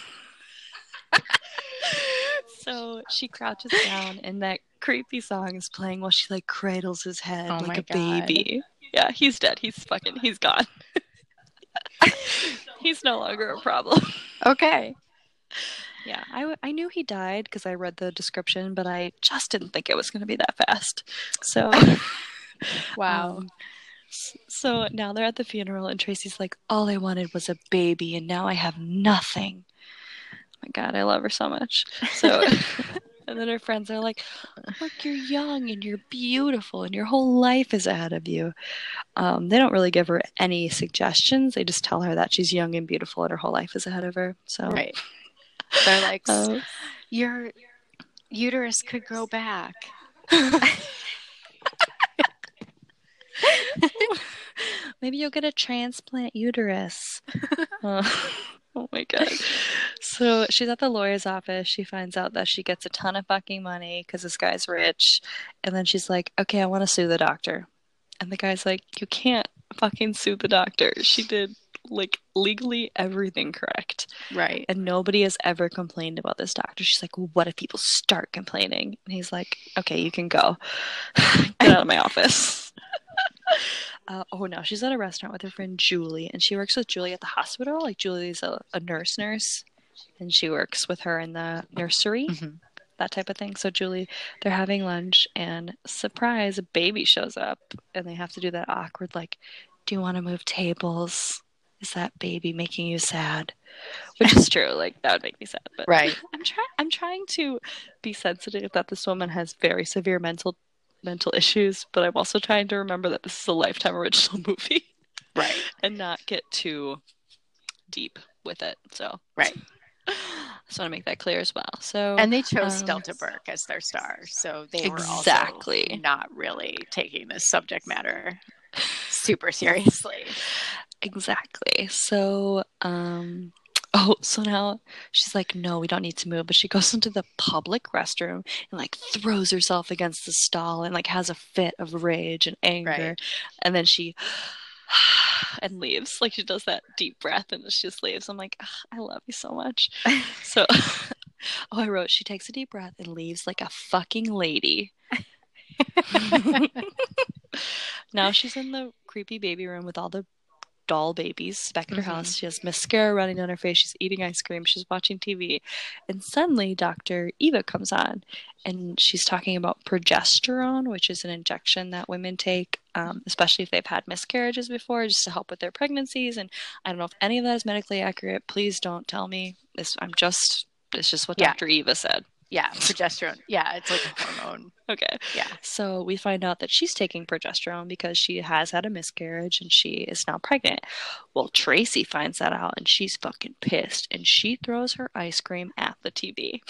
So she crouches down, and that creepy song is playing while she like cradles his head Oh like my a God. baby. Yeah, he's dead. He's fucking. He's gone. He's no longer a problem. Okay. Yeah, I, w- I knew he died because I read the description, but I just didn't think it was going to be that fast. So, Wow. um, s- so now they're at the funeral, and Tracy's like, all I wanted was a baby, and now I have nothing. Oh my God, I love her so much. So, and then her friends are like, look, you're young, and you're beautiful, and your whole life is ahead of you. Um, they don't really give her any suggestions. They just tell her that she's young and beautiful, and her whole life is ahead of her. So, Right. They're like, uh, your uterus could grow back. maybe you'll get a transplant uterus. Uh, oh my God. So she's at the lawyer's office. She finds out that she gets a ton of fucking money because this guy's rich. And then she's like, okay, I want to sue the doctor. And the guy's like, you can't fucking sue the doctor. She did like legally everything correct. Right. And nobody has ever complained about this doctor. She's like, well, what if people start complaining? And he's like, okay, you can go. Get out of my office. Uh, oh no, she's at a restaurant with her friend Julie, and she works with Julie at the hospital. Like Julie's a, a nurse nurse, and she works with her in the nursery, Mm-hmm. that type of thing. So Julie, they're having lunch, and surprise, a baby shows up, and they have to do that awkward like, do you want to move tables? Is that baby making you sad? Which is true. Like that would make me sad. But Right. I'm trying. I'm trying to be sensitive that this woman has very severe mental mental issues, but I'm also trying to remember that this is a Lifetime original movie, Right. and not get too deep with it. So Right. I just want to make that clear as well. So And they chose um, Delta Burke as their star, so they Exactly. were also not really taking this subject matter super seriously. Exactly. So, um, oh, so now she's like, no, we don't need to move. But she goes into the public restroom and like throws herself against the stall and like has a fit of rage and anger. Right. And then she and leaves. Like she does that deep breath and she just leaves. I'm like, I love you so much. So, oh, I wrote, she takes a deep breath and leaves like a fucking lady. Now she's in the creepy baby room with all the doll babies back at her Mhm. house. She has mascara running down her face. She's eating ice cream. She's watching T V. And suddenly Doctor Eva comes on and she's talking about progesterone, which is an injection that women take, um, especially if they've had miscarriages before, just to help with their pregnancies. And I don't know if any of that is medically accurate. Please don't tell me. This, I'm just, it's just what Yeah. Doctor Eva said. Yeah, progesterone. Yeah, it's like a hormone. Okay. Yeah. So we find out that she's taking progesterone because she has had a miscarriage and she is now pregnant. Well, Tracy finds that out and she's fucking pissed and she throws her ice cream at the T V.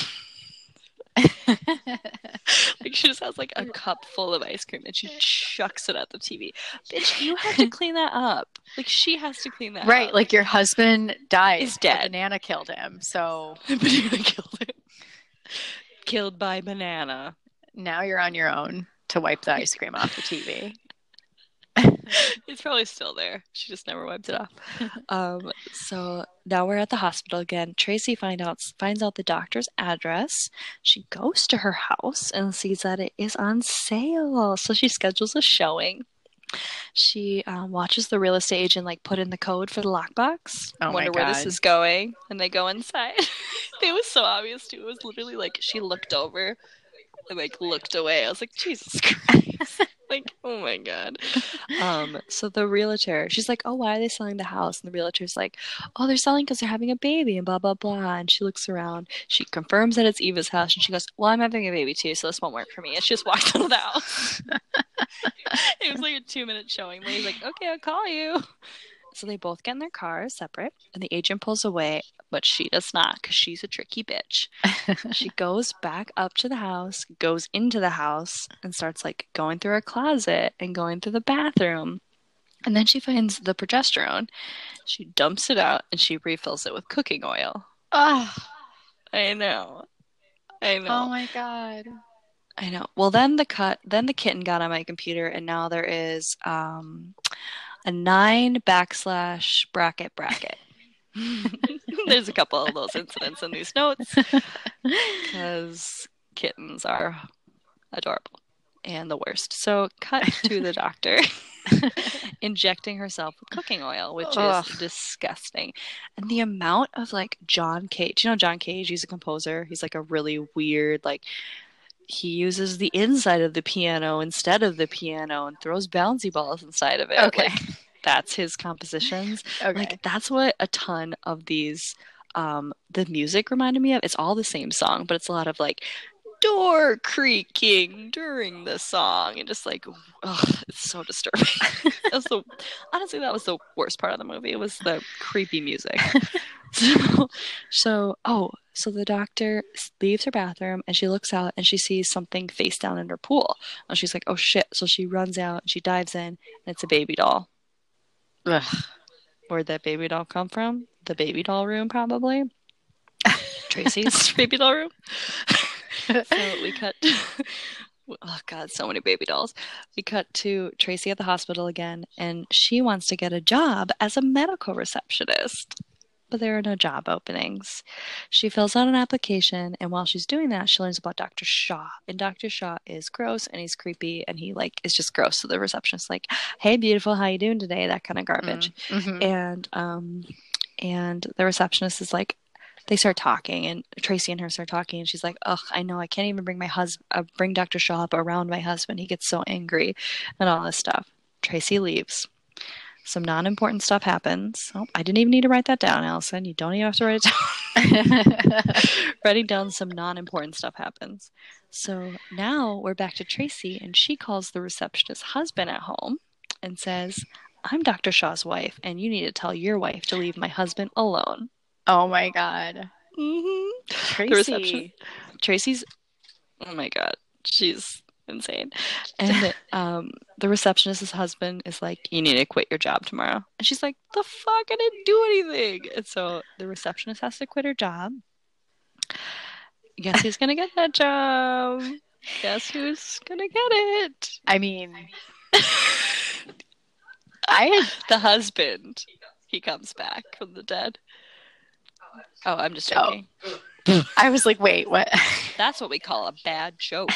Like she just has like a cup full of ice cream and she chucks it at the T V. Bitch, you have to clean that up. Like she has to clean that right, up. like your husband died. Is dead. A banana killed him. So Banana killed him. Killed by banana. Now you're on your own to wipe the ice cream off the T V. It's probably still there. She just never wiped it off. Um, so now we're at the hospital again. Tracy find out, finds out the doctor's address. She goes to her house and sees that it is on sale. So she schedules a showing. She um, watches the real estate agent like put in the code for the lockbox. Oh my Wonder where this God. is going. And they go inside. It was so obvious too. It was literally like she looked over and like looked away. I was like, Jesus Christ. Like, oh my God. Um, so the realtor, she's like, oh, why are they selling the house? And the realtor's like, oh, they're selling because they're having a baby and blah, blah, blah. And she looks around. She confirms that it's Eva's house. And she goes, well, I'm having a baby too, so this won't work for me. And she just walks out of the house. It was like a two-minute showing where he's like, okay, I'll call you. So they both get in their cars separate, and the agent pulls away, but she does not because she's a tricky bitch. She goes back up to the house, goes into the house, and starts like going through her closet and going through the bathroom. And then she finds the progesterone. She dumps it out and she refills it with cooking oil. Oh, I know. I know. oh my God. I know. Well, then the cut, then the kitten got on my computer, and now there is um, a nine backslash bracket bracket. There's a couple of those incidents in these notes because kittens are adorable and the worst. So cut to the doctor injecting herself with cooking oil, which Ugh. is disgusting. And the amount of like John Cage, do you know John Cage? He's a composer. He's like a really weird, like he uses the inside of the piano instead of the piano and throws bouncy balls inside of it. Okay. Like, that's his compositions. Okay. Like that's what a ton of these um the music reminded me of. It's all the same song, but it's a lot of like door creaking during the song and just like, ugh, it's so disturbing. That was the honestly that was the worst part of the movie. It was the creepy music. so, so oh so the doctor leaves her bathroom and she looks out and she sees something face down in her pool and she's like, oh shit. So she runs out and she dives in and it's a baby doll. Ugh. Where'd that baby doll come from? The baby doll room, probably. Tracy's baby doll room. So we cut to, oh God, so many baby dolls. We cut to Tracy at the hospital again, and she wants to get a job as a medical receptionist. But there are no job openings. She fills out an application, and while she's doing that, she learns about Doctor Shaw. And Doctor Shaw is gross, and he's creepy, and he like is just gross. So the receptionist's like, "Hey, beautiful, how you doing today?" That kind of garbage. Mm-hmm. And um, and the receptionist is like, they start talking, and Tracy and her start talking, and she's like, "Ugh, I know I can't even bring my husband, uh, bring Doctor Shaw up around my husband. He gets so angry, and all this stuff." Tracy leaves. Some non-important stuff happens. Oh, I didn't even need to write that down, Allison. You don't even have to write it down. Writing down some non-important stuff happens. So now we're back to Tracy, and she calls the receptionist's husband at home and says, "I'm Doctor Shaw's wife, and you need to tell your wife to leave my husband alone." Oh my God. Mm-hmm. Tracy. The reception. Tracy's, oh my God, she's insane. And um, the receptionist's husband is like, "You need to quit your job tomorrow." And she's like, "The fuck? I didn't do anything." And so the receptionist has to quit her job. Guess who's gonna get that job? Guess who's gonna get it? I mean, I had the husband. He comes back from the dead. Oh, I'm just joking. Oh. I was like, wait, what? That's what we call a bad joke.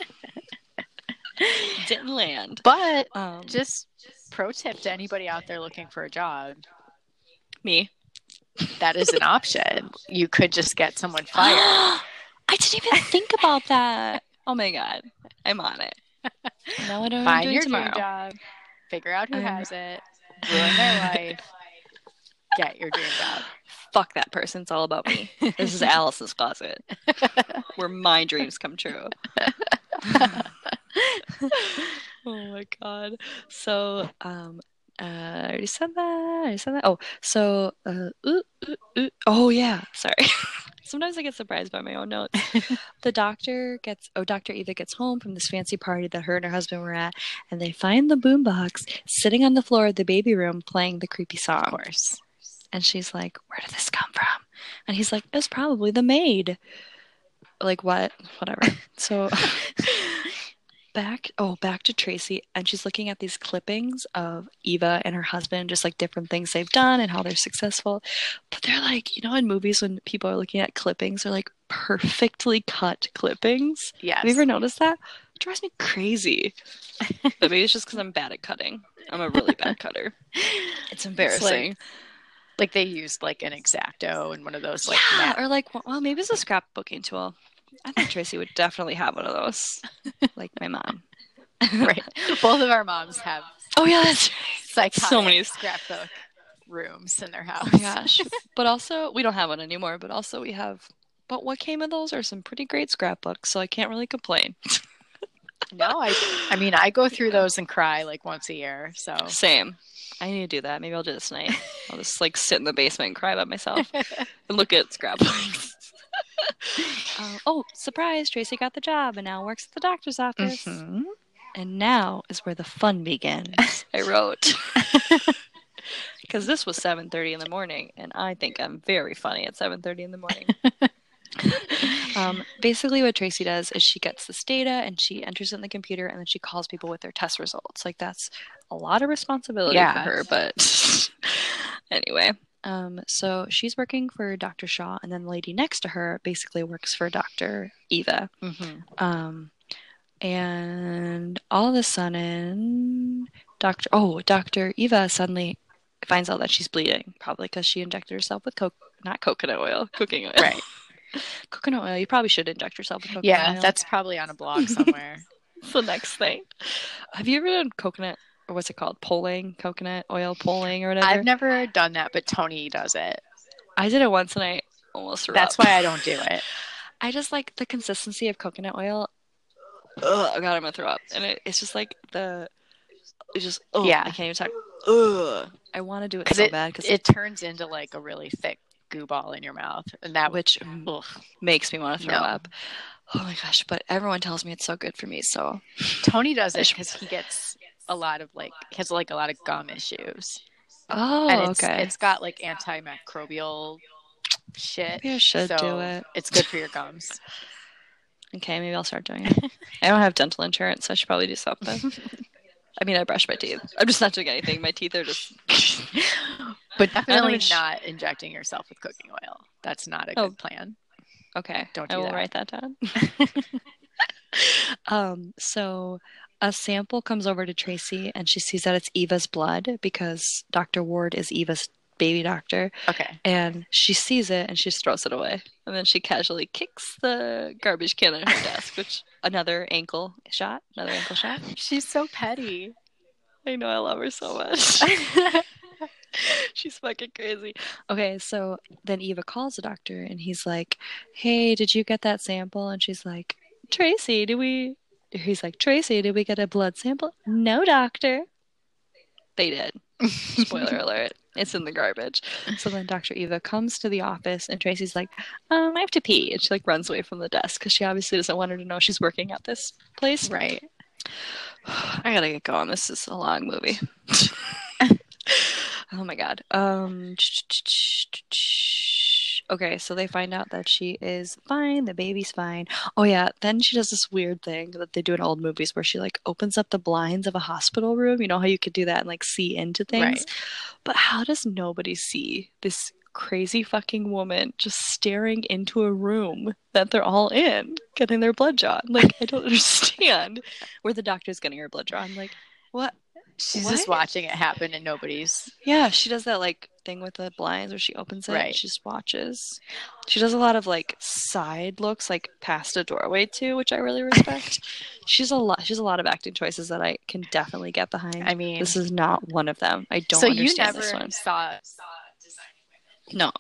Didn't land. But um, just pro tip to anybody out there looking for a job. Me. That is an option. You could just get someone fired. I didn't even think about that. Oh my God. I'm on it. Now I don't Find do your tomorrow. dream job. Figure out who I'm... has it. Ruin their life. Get your dream job. fuck that person. It's all about me. This is Alice's closet where my dreams come true. Oh my god. So, um, uh, I already said that. I already said that. Oh, so, uh, ooh, ooh, ooh. Oh yeah. Sorry. Sometimes I get surprised by my own notes. The doctor gets, oh, Doctor Eva gets home from this fancy party that her and her husband were at, and they find the boombox sitting on the floor of the baby room playing the creepy song. Of course. And she's like, where did this come from? And he's like, it was probably the maid. Like, what? Whatever. So, back, oh, back to Tracy. And she's looking at these clippings of Eva and her husband, just like different things they've done and how they're successful. But they're like, you know, in movies when people are looking at clippings, they're like perfectly cut clippings. Yes. Have you ever noticed that? It drives me crazy. But maybe it's just because I'm bad at cutting. I'm a really bad cutter. It's embarrassing. It's like, like they used like an X-Acto and one of those like yeah, mat- or like, well, maybe it's a scrapbooking tool. I think Tracy would definitely have one of those, like my mom. Right. Both of our moms have. Oh yeah, that's right. So many scrapbook rooms in their house. Oh my gosh. But also, we don't have one anymore. But also, we have. But what came of those are some pretty great scrapbooks, so I can't really complain. No, I. I mean, I go through those and cry like once a year. So same. I need to do that. Maybe I'll do this tonight. I'll just like sit in the basement and cry by myself and look at scrapbooks. uh, oh, surprise! Tracy got the job and now works at the doctor's office. Mm-hmm. And now is where the fun begins. I wrote because this was seven thirty in the morning, and I think I'm very funny at seven thirty in the morning. um, basically, what Tracy does is she gets this data and she enters it in the computer, and then she calls people with their test results. Like that's a lot of responsibility yeah. for her, but anyway. Um, so she's working for Doctor Shaw, and then the lady next to her basically works for Doctor Eva. Mm-hmm. Um, and all of a sudden, Doctor Oh, Doctor Eva suddenly finds out that she's bleeding, probably because she injected herself with coke, not coconut oil, cooking oil. Right. Coconut oil. You probably should inject yourself with coconut yeah, oil. Yeah, that's probably on a blog somewhere. It's the next thing. Have you ever done coconut? Or what's it called? Polling, coconut oil polling or whatever? I've never done that, but Tony does it. I did it once and I almost threw That's up. why I don't do it. I just like the consistency of coconut oil. Ugh, God, I'm going to throw up. And it, it's just like the, it's just, oh, yeah. I can't even talk. Ugh. I want to do it so it, bad. Because it turns into like a really thick goo ball in your mouth. And that Which ugh, makes me want to throw no. up. Oh my gosh. But everyone tells me it's so good for me. So Tony does it because he gets a lot of like he has like a lot of gum issues. Oh, and it's, okay. It's got like antimicrobial shit. Maybe I should so do it. It's good for your gums. Okay, maybe I'll start doing it. I don't have dental insurance, so I should probably do something. I mean, I brush my teeth. I'm just not doing anything. My teeth are just. But definitely sh- not injecting yourself with cooking oil. That's not a oh. good plan. Okay, don't do I will that. write that down. um. So. A sample comes over to Tracy, and she sees that it's Eva's blood because Doctor Ward is Eva's baby doctor. Okay. And she sees it, and she just throws it away. And then she casually kicks the garbage can on her desk, which another ankle shot, another ankle shot. She's so petty. I know, I love her so much. She's fucking crazy. Okay, so then Eva calls the doctor, and he's like, hey, did you get that sample? And she's like, Tracy, did we... He's like, Tracy, did we get a blood sample? No, doctor. They did. Spoiler alert. It's in the garbage. So then Doctor Eva comes to the office and Tracy's like, um, I have to pee. And she like runs away from the desk because she obviously doesn't want her to know she's working at this place. Right. I gotta get going. This is a long movie. Oh my god. Um... Okay, so they find out that she is fine, the baby's fine. Oh yeah, then she does this weird thing that they do in old movies where she like opens up the blinds of a hospital room. You know how you could do that and like see into things? Right. But how does nobody see this crazy fucking woman just staring into a room that they're all in, getting their blood drawn? Like, I don't understand. Where the doctor's getting her blood drawn. Like, what? She's what? just watching it happen and nobody's... Yeah, she does that, like, thing with the blinds where she opens it right. and she just watches. She does a lot of, like, side looks, like, past a doorway, too, which I really respect. she's a lot She's a lot of acting choices that I can definitely get behind. I mean... This is not one of them. I don't so understand this one. So you never saw... No.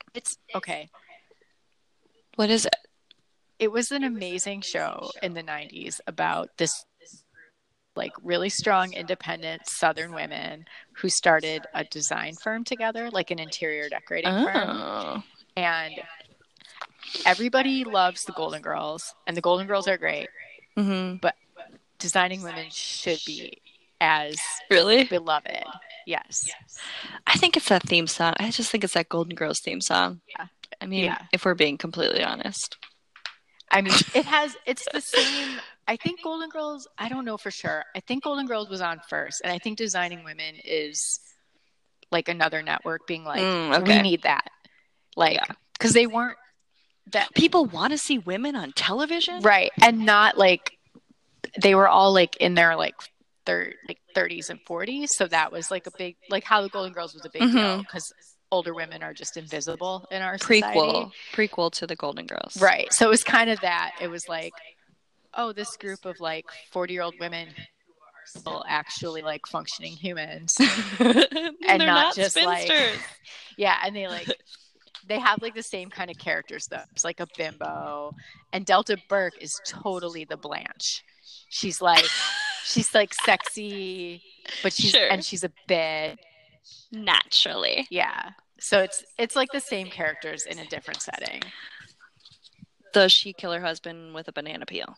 It's okay. What is it? It was an amazing show in the nineties about this like really strong independent Southern women who started a design firm together, like an interior decorating Oh. firm. And everybody loves the Golden Girls, and the Golden Girls are great. Mm-hmm. But designing women should be as Really beloved. Yes. I think it's that theme song. I just think it's that Golden Girls theme song. Yeah. I mean, yeah. if we're being completely honest. I mean, it has, it's the same. I think Golden Girls, I don't know for sure. I think Golden Girls was on first. And I think Designing Women is like another network being like, mm, okay. we need that. Like, because yeah. they weren't that. People want to see women on television? Right. And not like, they were all like in their like, thir- like thirties and forties. So that was like a big, like how the Golden Girls was a big mm-hmm. deal. Because older women are just invisible in our society. Prequel. Prequel to the Golden Girls. Right. So it was kind of that. It was like, oh, this group of like forty-year-old women who are still actually like functioning humans. and not, not just spinsters. Like, yeah. And they like, they have like the same kind of characters though. It's like a bimbo. And Delta Burke is totally the Blanche. She's like, she's like sexy, but she's, sure. and she's a bit. Naturally. Yeah. So it's it's like the same characters in a different setting. Does she kill her husband with a banana peel?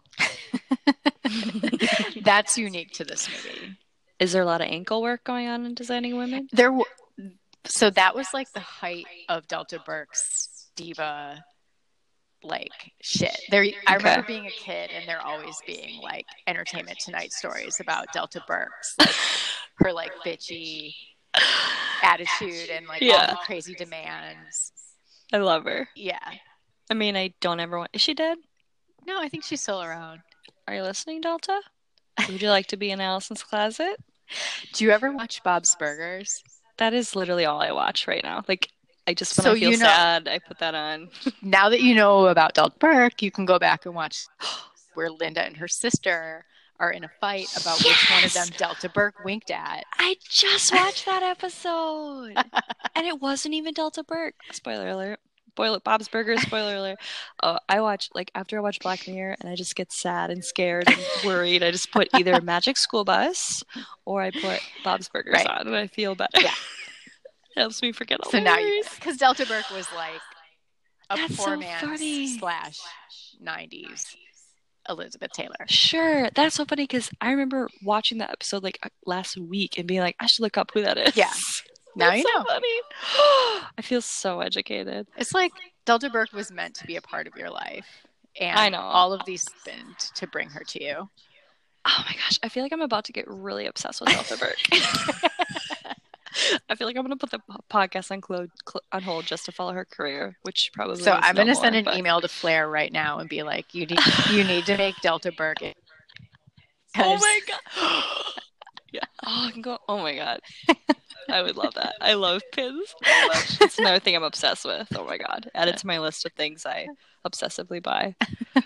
That's unique to this movie. Is there a lot of ankle work going on in Designing Women? There w- so that was like the height of Delta Burke's diva like shit. There I okay. remember being a kid and there always being like Entertainment Tonight stories about Delta Burke's like her like bitchy attitude and like yeah. all the crazy demands. I love her. Yeah. I mean, I don't ever want. Is she dead? No, I think she's still around. Are you listening, Delta? Would you like to be in Allison's closet? Do you ever watch Bob's Burgers? That is literally all I watch right now. Like, I just when so I feel you know, sad, I put that on. Now that you know about Delta Burke, you can go back and watch where Linda and her sister are in a fight about yes! which one of them Delta Burke winked at. I just watched that episode. And it wasn't even Delta Burke. Spoiler alert. Spoiler, Bob's Burgers, spoiler alert. Oh, I watch, like, after I watch Black Mirror and I just get sad and scared and worried, I just put either Magic School Bus or I put Bob's Burgers right. on and I feel better. Yeah. It helps me forget all so my now worries. Because Delta Burke was like a That's poor so man's funny. slash nineties Elizabeth Taylor. Sure. That's so funny because I remember watching that episode like last week and being like, I should look up who that is. Yeah. Now That's you so know. Funny. I feel so educated. It's like Delta Burke was meant to be a part of your life. And I know. All of these happened to bring her to you. Oh my gosh. I feel like I'm about to get really obsessed with Delta Burke. I feel like I'm going to put the podcast on, clo- cl- on hold just to follow her career, which probably So I'm going to no send more, an but... email to Flair right now and be like, you need you need to make Delta Burke. Oh my God. Yeah. Oh, I can go. Oh my God. I would love that. I love pins so much. It's another thing I'm obsessed with. Oh my God. Add it to my list of things I obsessively buy.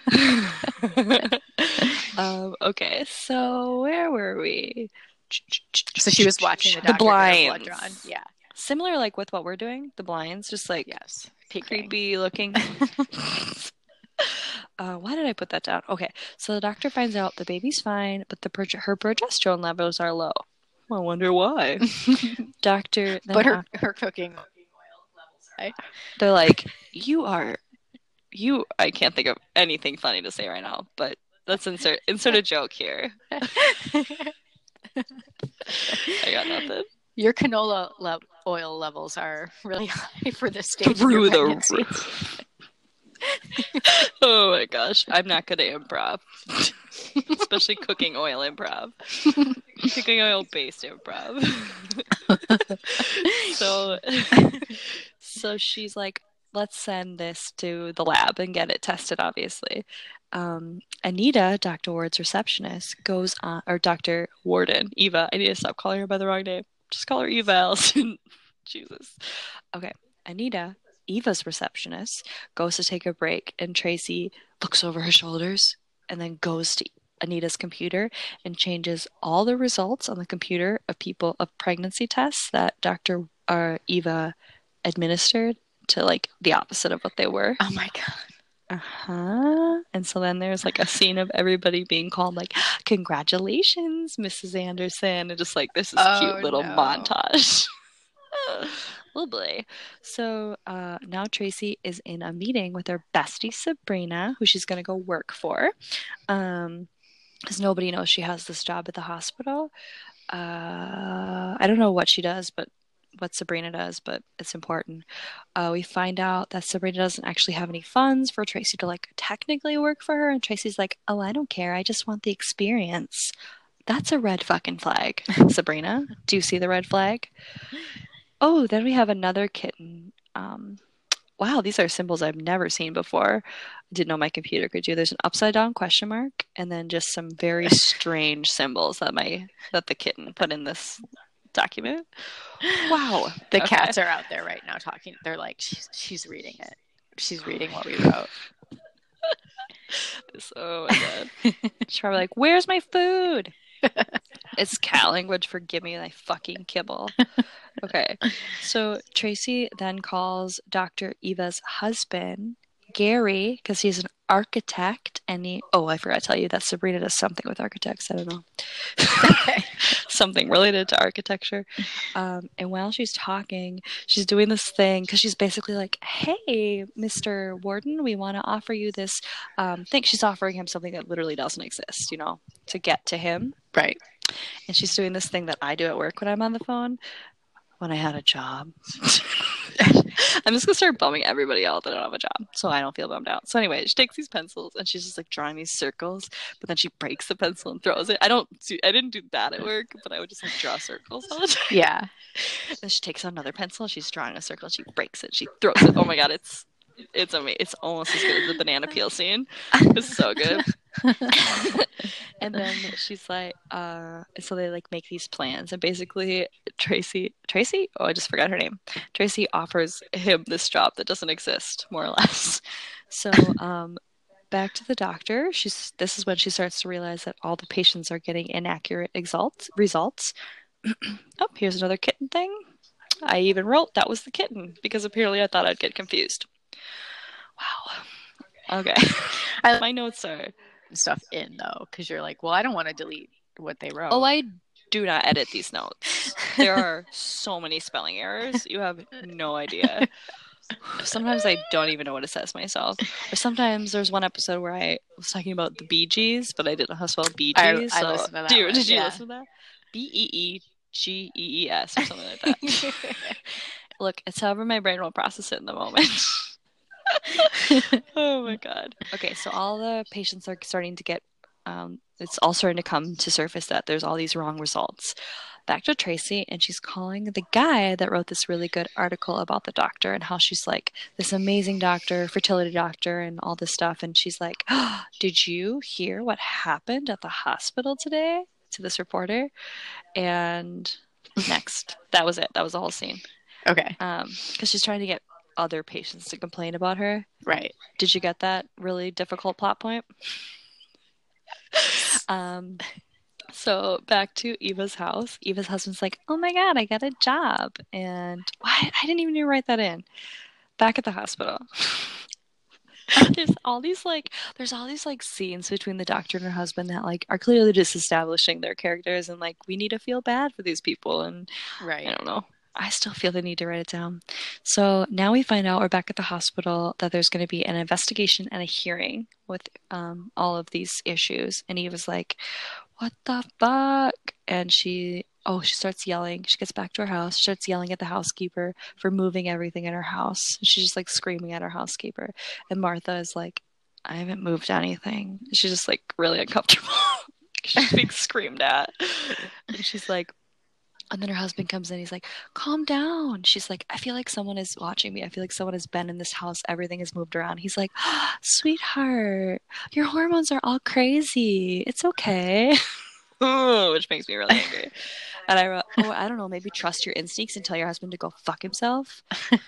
um, okay. So where were we? So she was watching the, the blinds. Blood drawn. Yeah. Similar like with what we're doing, the blinds, just like yes, creepy looking. uh, why did I put that down? Okay. So the doctor finds out the baby's fine, but the pro- her progesterone levels are low. I wonder why. Doctor. But her, her cooking oil levels, right? They're like, you are, you, I can't think of anything funny to say right now, but let's insert, insert a joke here. I got nothing. Your canola le- oil levels are really high for this stage Through of your the roof. Oh my gosh. I'm not good at improv. Especially cooking oil improv. Cooking oil based improv. so so she's like, let's send this to the lab and get it tested, obviously. Um, Anita, Doctor Ward's receptionist, goes on, or Doctor Warden, Eva. I need to stop calling her by the wrong name. Just call her Eva, Allison. Jesus. Okay. Anita, Eva's receptionist, goes to take a break, and Tracy looks over her shoulders and then goes to Anita's computer and changes all the results on the computer of people of pregnancy tests that Doctor Uh, Eva administered to like the opposite of what they were. Oh my God. Uh-huh. And so then there's like a scene of everybody being called like, congratulations, Missus Anderson. And just like this is Oh, cute little no. montage. Oh boy. So uh, now Tracy is in a meeting with her bestie Sabrina, who she's going to go work for. Um, because nobody knows she has this job at the hospital. Uh, I don't know what she does, but what Sabrina does, but it's important. Uh, we find out that Sabrina doesn't actually have any funds for Tracy to like technically work for her, and Tracy's like, "Oh, I don't care. I just want the experience." That's a red fucking flag, Sabrina. Do you see the red flag? Oh, then we have another kitten. Um, wow, these are symbols I've never seen before. I didn't know my computer could do. There's an upside down question mark, and then just some very strange symbols that my that the kitten put in this document. Wow. The Okay. cats are out there right now talking. They're like, she's, she's reading it. She's reading what we wrote. Oh my God. She's probably like, where's my food? It's cat language for give me my fucking kibble. Okay. So Tracy then calls Doctor Eva's husband, Gary, because he's an architect, and he oh I forgot to tell you that Sabrina does something with architects. I don't know. Okay. Something related to architecture. Um, and while she's talking, she's doing this thing because she's basically like, hey, Mister Warden, we want to offer you this um, thing. She's offering him something that literally doesn't exist, you know, to get to him. Right. And she's doing this thing that I do at work when I'm on the phone. When I had a job. I'm just going to start bumming everybody out that I don't have a job, so I don't feel bummed out. So anyway, she takes these pencils, and she's just, like, drawing these circles, but then she breaks the pencil and throws it. I don't do, I didn't do that at work, but I would just, like, draw circles all the time. Yeah. Then she takes another pencil, and she's drawing a circle, and she breaks it, she throws it. Oh, my God, it's it's amazing. It's almost as good as the banana peel scene. It's so good. And then she's like, uh, so they like make these plans, and basically Tracy, Tracy, oh, I just forgot her name. Tracy offers him this job that doesn't exist, more or less. So, um, back to the doctor. She's. This is when she starts to realize that all the patients are getting inaccurate exalt, results. Oh, here's another kitten thing. I even wrote that was the kitten because apparently I thought I'd get confused. Wow. Okay. I, my notes are stuff in though, because you're like, well, I don't want to delete what they wrote. Oh, I do not edit these notes. There are so many spelling errors. You have no idea. Sometimes I don't even know what it says myself. Or sometimes there's one episode where I was talking about the Bee Gees, but I didn't know how to spell Bee Gees. I, I so, listened to that dude, one. did you yeah. listen to that? B E E G E E S or something like that. Look, it's however my brain will process it in the moment. Oh my God. Okay, so all the patients are starting to get, um, it's all starting to come to surface that there's all these wrong results. Back to Tracy, and she's calling the guy that wrote this really good article about the doctor and how she's like this amazing doctor, fertility doctor, and all this stuff. And she's like, oh, did you hear what happened at the hospital today? To this reporter. And next, that was it. That was the whole scene. Okay. Um, because she's trying to get other patients to complain about her. Right. Did you get that really difficult plot point? um, so back to Eva's house. Eva's husband's like, oh my God, I got a job. And why? I didn't even write that in. Back at the hospital. There's all these like there's all these like scenes between the doctor and her husband that like are clearly just establishing their characters, and like we need to feel bad for these people, and right. I don't know. I still feel the need to write it down. So now we find out we're back at the hospital that there's going to be an investigation and a hearing with um, all of these issues. And Eva's like, what the fuck? And she, oh, she starts yelling. She gets back to her house, starts yelling at the housekeeper for moving everything in her house. She's just like screaming at her housekeeper. And Martha is like, I haven't moved anything. She's just like really uncomfortable. She's being screamed at. And she's like, and then her husband comes in. He's like, calm down. She's like, I feel like someone is watching me. I feel like someone has been in this house. Everything has moved around. He's like, oh, sweetheart, your hormones are all crazy. It's okay. Which makes me really angry. And I wrote, oh, I don't know, maybe trust your instincts and tell your husband to go fuck himself.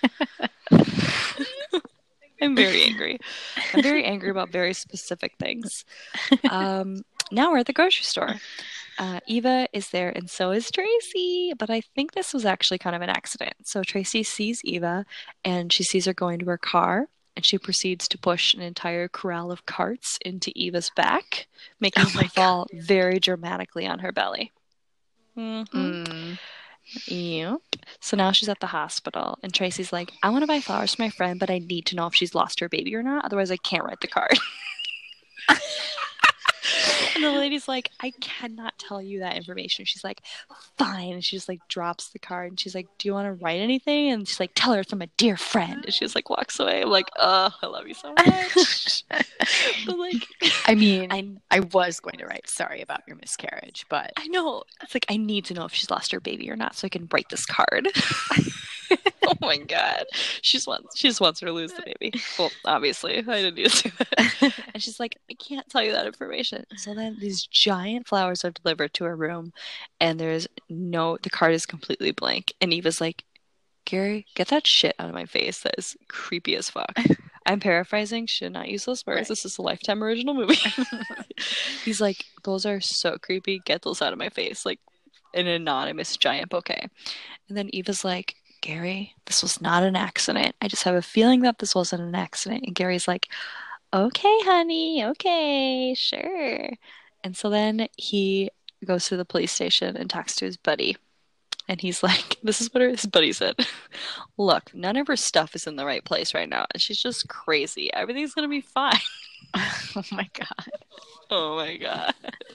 I'm very angry. I'm very angry about very specific things. Um, now we're at the grocery store. Uh, Eva is there, and so is Tracy. But I think this was actually kind of an accident. So Tracy sees Eva, and she sees her going to her car, and she proceeds to push an entire corral of carts into Eva's back, making Oh her my fall very dramatically on her belly. Mm-hmm. Mm. Yep. So now she's at the hospital, and Tracy's like, I want to buy flowers for my friend, but I need to know if she's lost her baby or not. Otherwise, I can't write the card. And the lady's like, I cannot tell you that information. She's like, fine. And she just like drops the card, and she's like, do you want to write anything? And she's like, tell her it's from a dear friend. And she just like walks away. I'm like, oh, I love you so much. But like, I mean, I I was going to write sorry about your miscarriage, but I know. It's like, I need to know if she's lost her baby or not so I can write this card. Oh my god. She just wants she just wants her to lose the baby. Well, obviously. I didn't need to do it. And she's like, I can't tell you that information. So then these giant flowers are delivered to her room, and there's no the card is completely blank. And Eva's like, Gary, get that shit out of my face. That is creepy as fuck. I'm paraphrasing. Should not use those words. Right. This is a Lifetime original movie. He's like, those are so creepy. Get those out of my face. Like, an anonymous giant bouquet. And then Eva's like, Gary, this was not an accident. I just have a feeling that this wasn't an accident. And Gary's like, okay, honey. Okay, sure. And so then he goes to the police station and talks to his buddy. And he's like, this is what his buddy said. Look, none of her stuff is in the right place right now. And she's just crazy. Everything's going to be fine. Oh my God. Oh my God.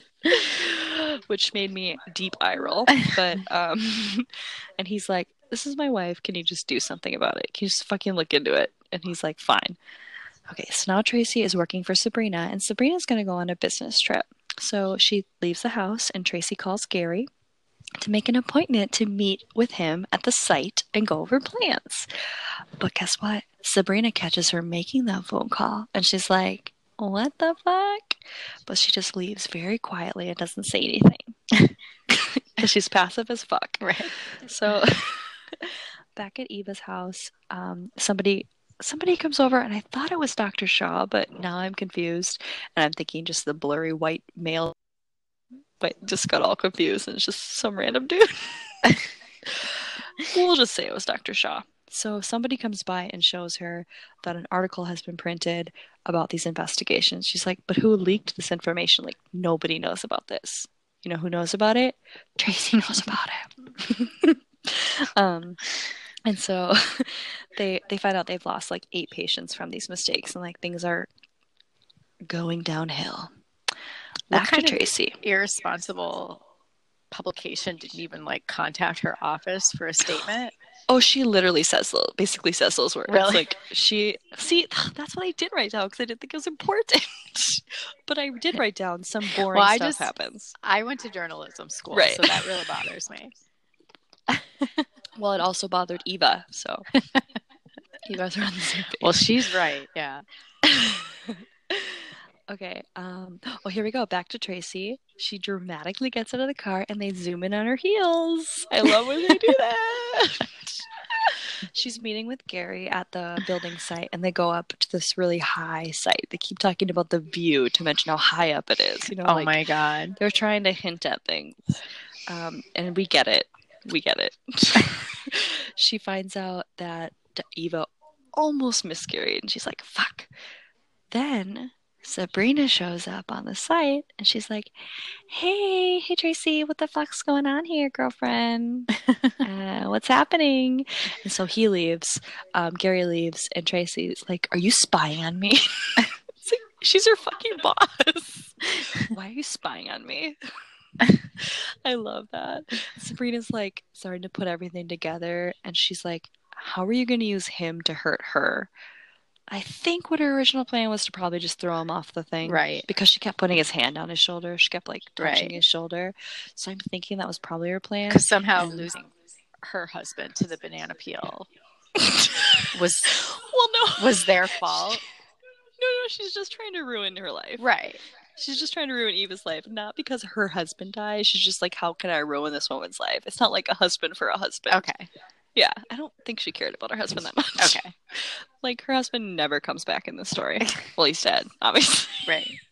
Which made me deep eye roll. But, um, and he's like, this is my wife. Can you just do something about it? Can you just fucking look into it? And he's like, fine. Okay, so now Tracy is working for Sabrina, and Sabrina's going to go on a business trip. So she leaves the house, and Tracy calls Gary to make an appointment to meet with him at the site and go over plans. But guess what? Sabrina catches her making that phone call, and she's like, what the fuck? But she just leaves very quietly and doesn't say anything. Because she's passive as fuck. Right. So back at Eva's house, um, somebody somebody comes over, and I thought it was Doctor Shaw, but now I'm confused. And I'm thinking just the blurry white male, but just got all confused, and it's just some random dude. We'll just say it was Doctor Shaw. So somebody comes by and shows her that an article has been printed about these investigations. She's like, but who leaked this information? Like, nobody knows about this. You know who knows about it? Tracy knows about it. um, and so they they find out they've lost like eight patients from these mistakes, and like things are going downhill. Back to Tracy. Irresponsible publication didn't even like contact her office for a statement. Oh, she literally says, basically says those words. Really? Like, she, see, that's what I did write down because I didn't think it was important. But I did write down some boring well, I stuff just, happens. I went to journalism school, right. So that really bothers me. Well, it also bothered Eva, so you guys are on the same page. Well, she's right, yeah. Okay, um, well, here we go. Back to Tracy. She dramatically gets out of the car, and they zoom in on her heels. I love when they do that. She's meeting with Gary at the building site, and they go up to this really high site. They keep talking about the view to mention how high up it is. You know, oh like, my God. They're trying to hint at things. Um, and we get it. We get it. She finds out that Eva almost miscarried, and she's like, fuck. Then Sabrina shows up on the site, and she's like, hey, hey, Tracy, what the fuck's going on here, girlfriend? uh, what's happening? And so he leaves, um, Gary leaves, and Tracy's like, are you spying on me? It's like, she's your fucking boss. Why are you spying on me? I love that. Sabrina's like starting to put everything together, and she's like, how are you going to use him to hurt her? I think what her original plan was to probably just throw him off the thing. Right. Because she kept putting his hand on his shoulder. She kept like touching right. his shoulder. So I'm thinking that was probably her plan. Because somehow and... losing her husband to the banana peel was well, no. was their fault. No, no, she's just trying to ruin her life. Right. She's just trying to ruin Eva's life. Not because her husband died. She's just like, how can I ruin this woman's life? It's not like a husband for a husband. Okay. Yeah, I don't think she cared about her husband that much. Okay. Like, her husband never comes back in this story. Well, he's dead, obviously. Right.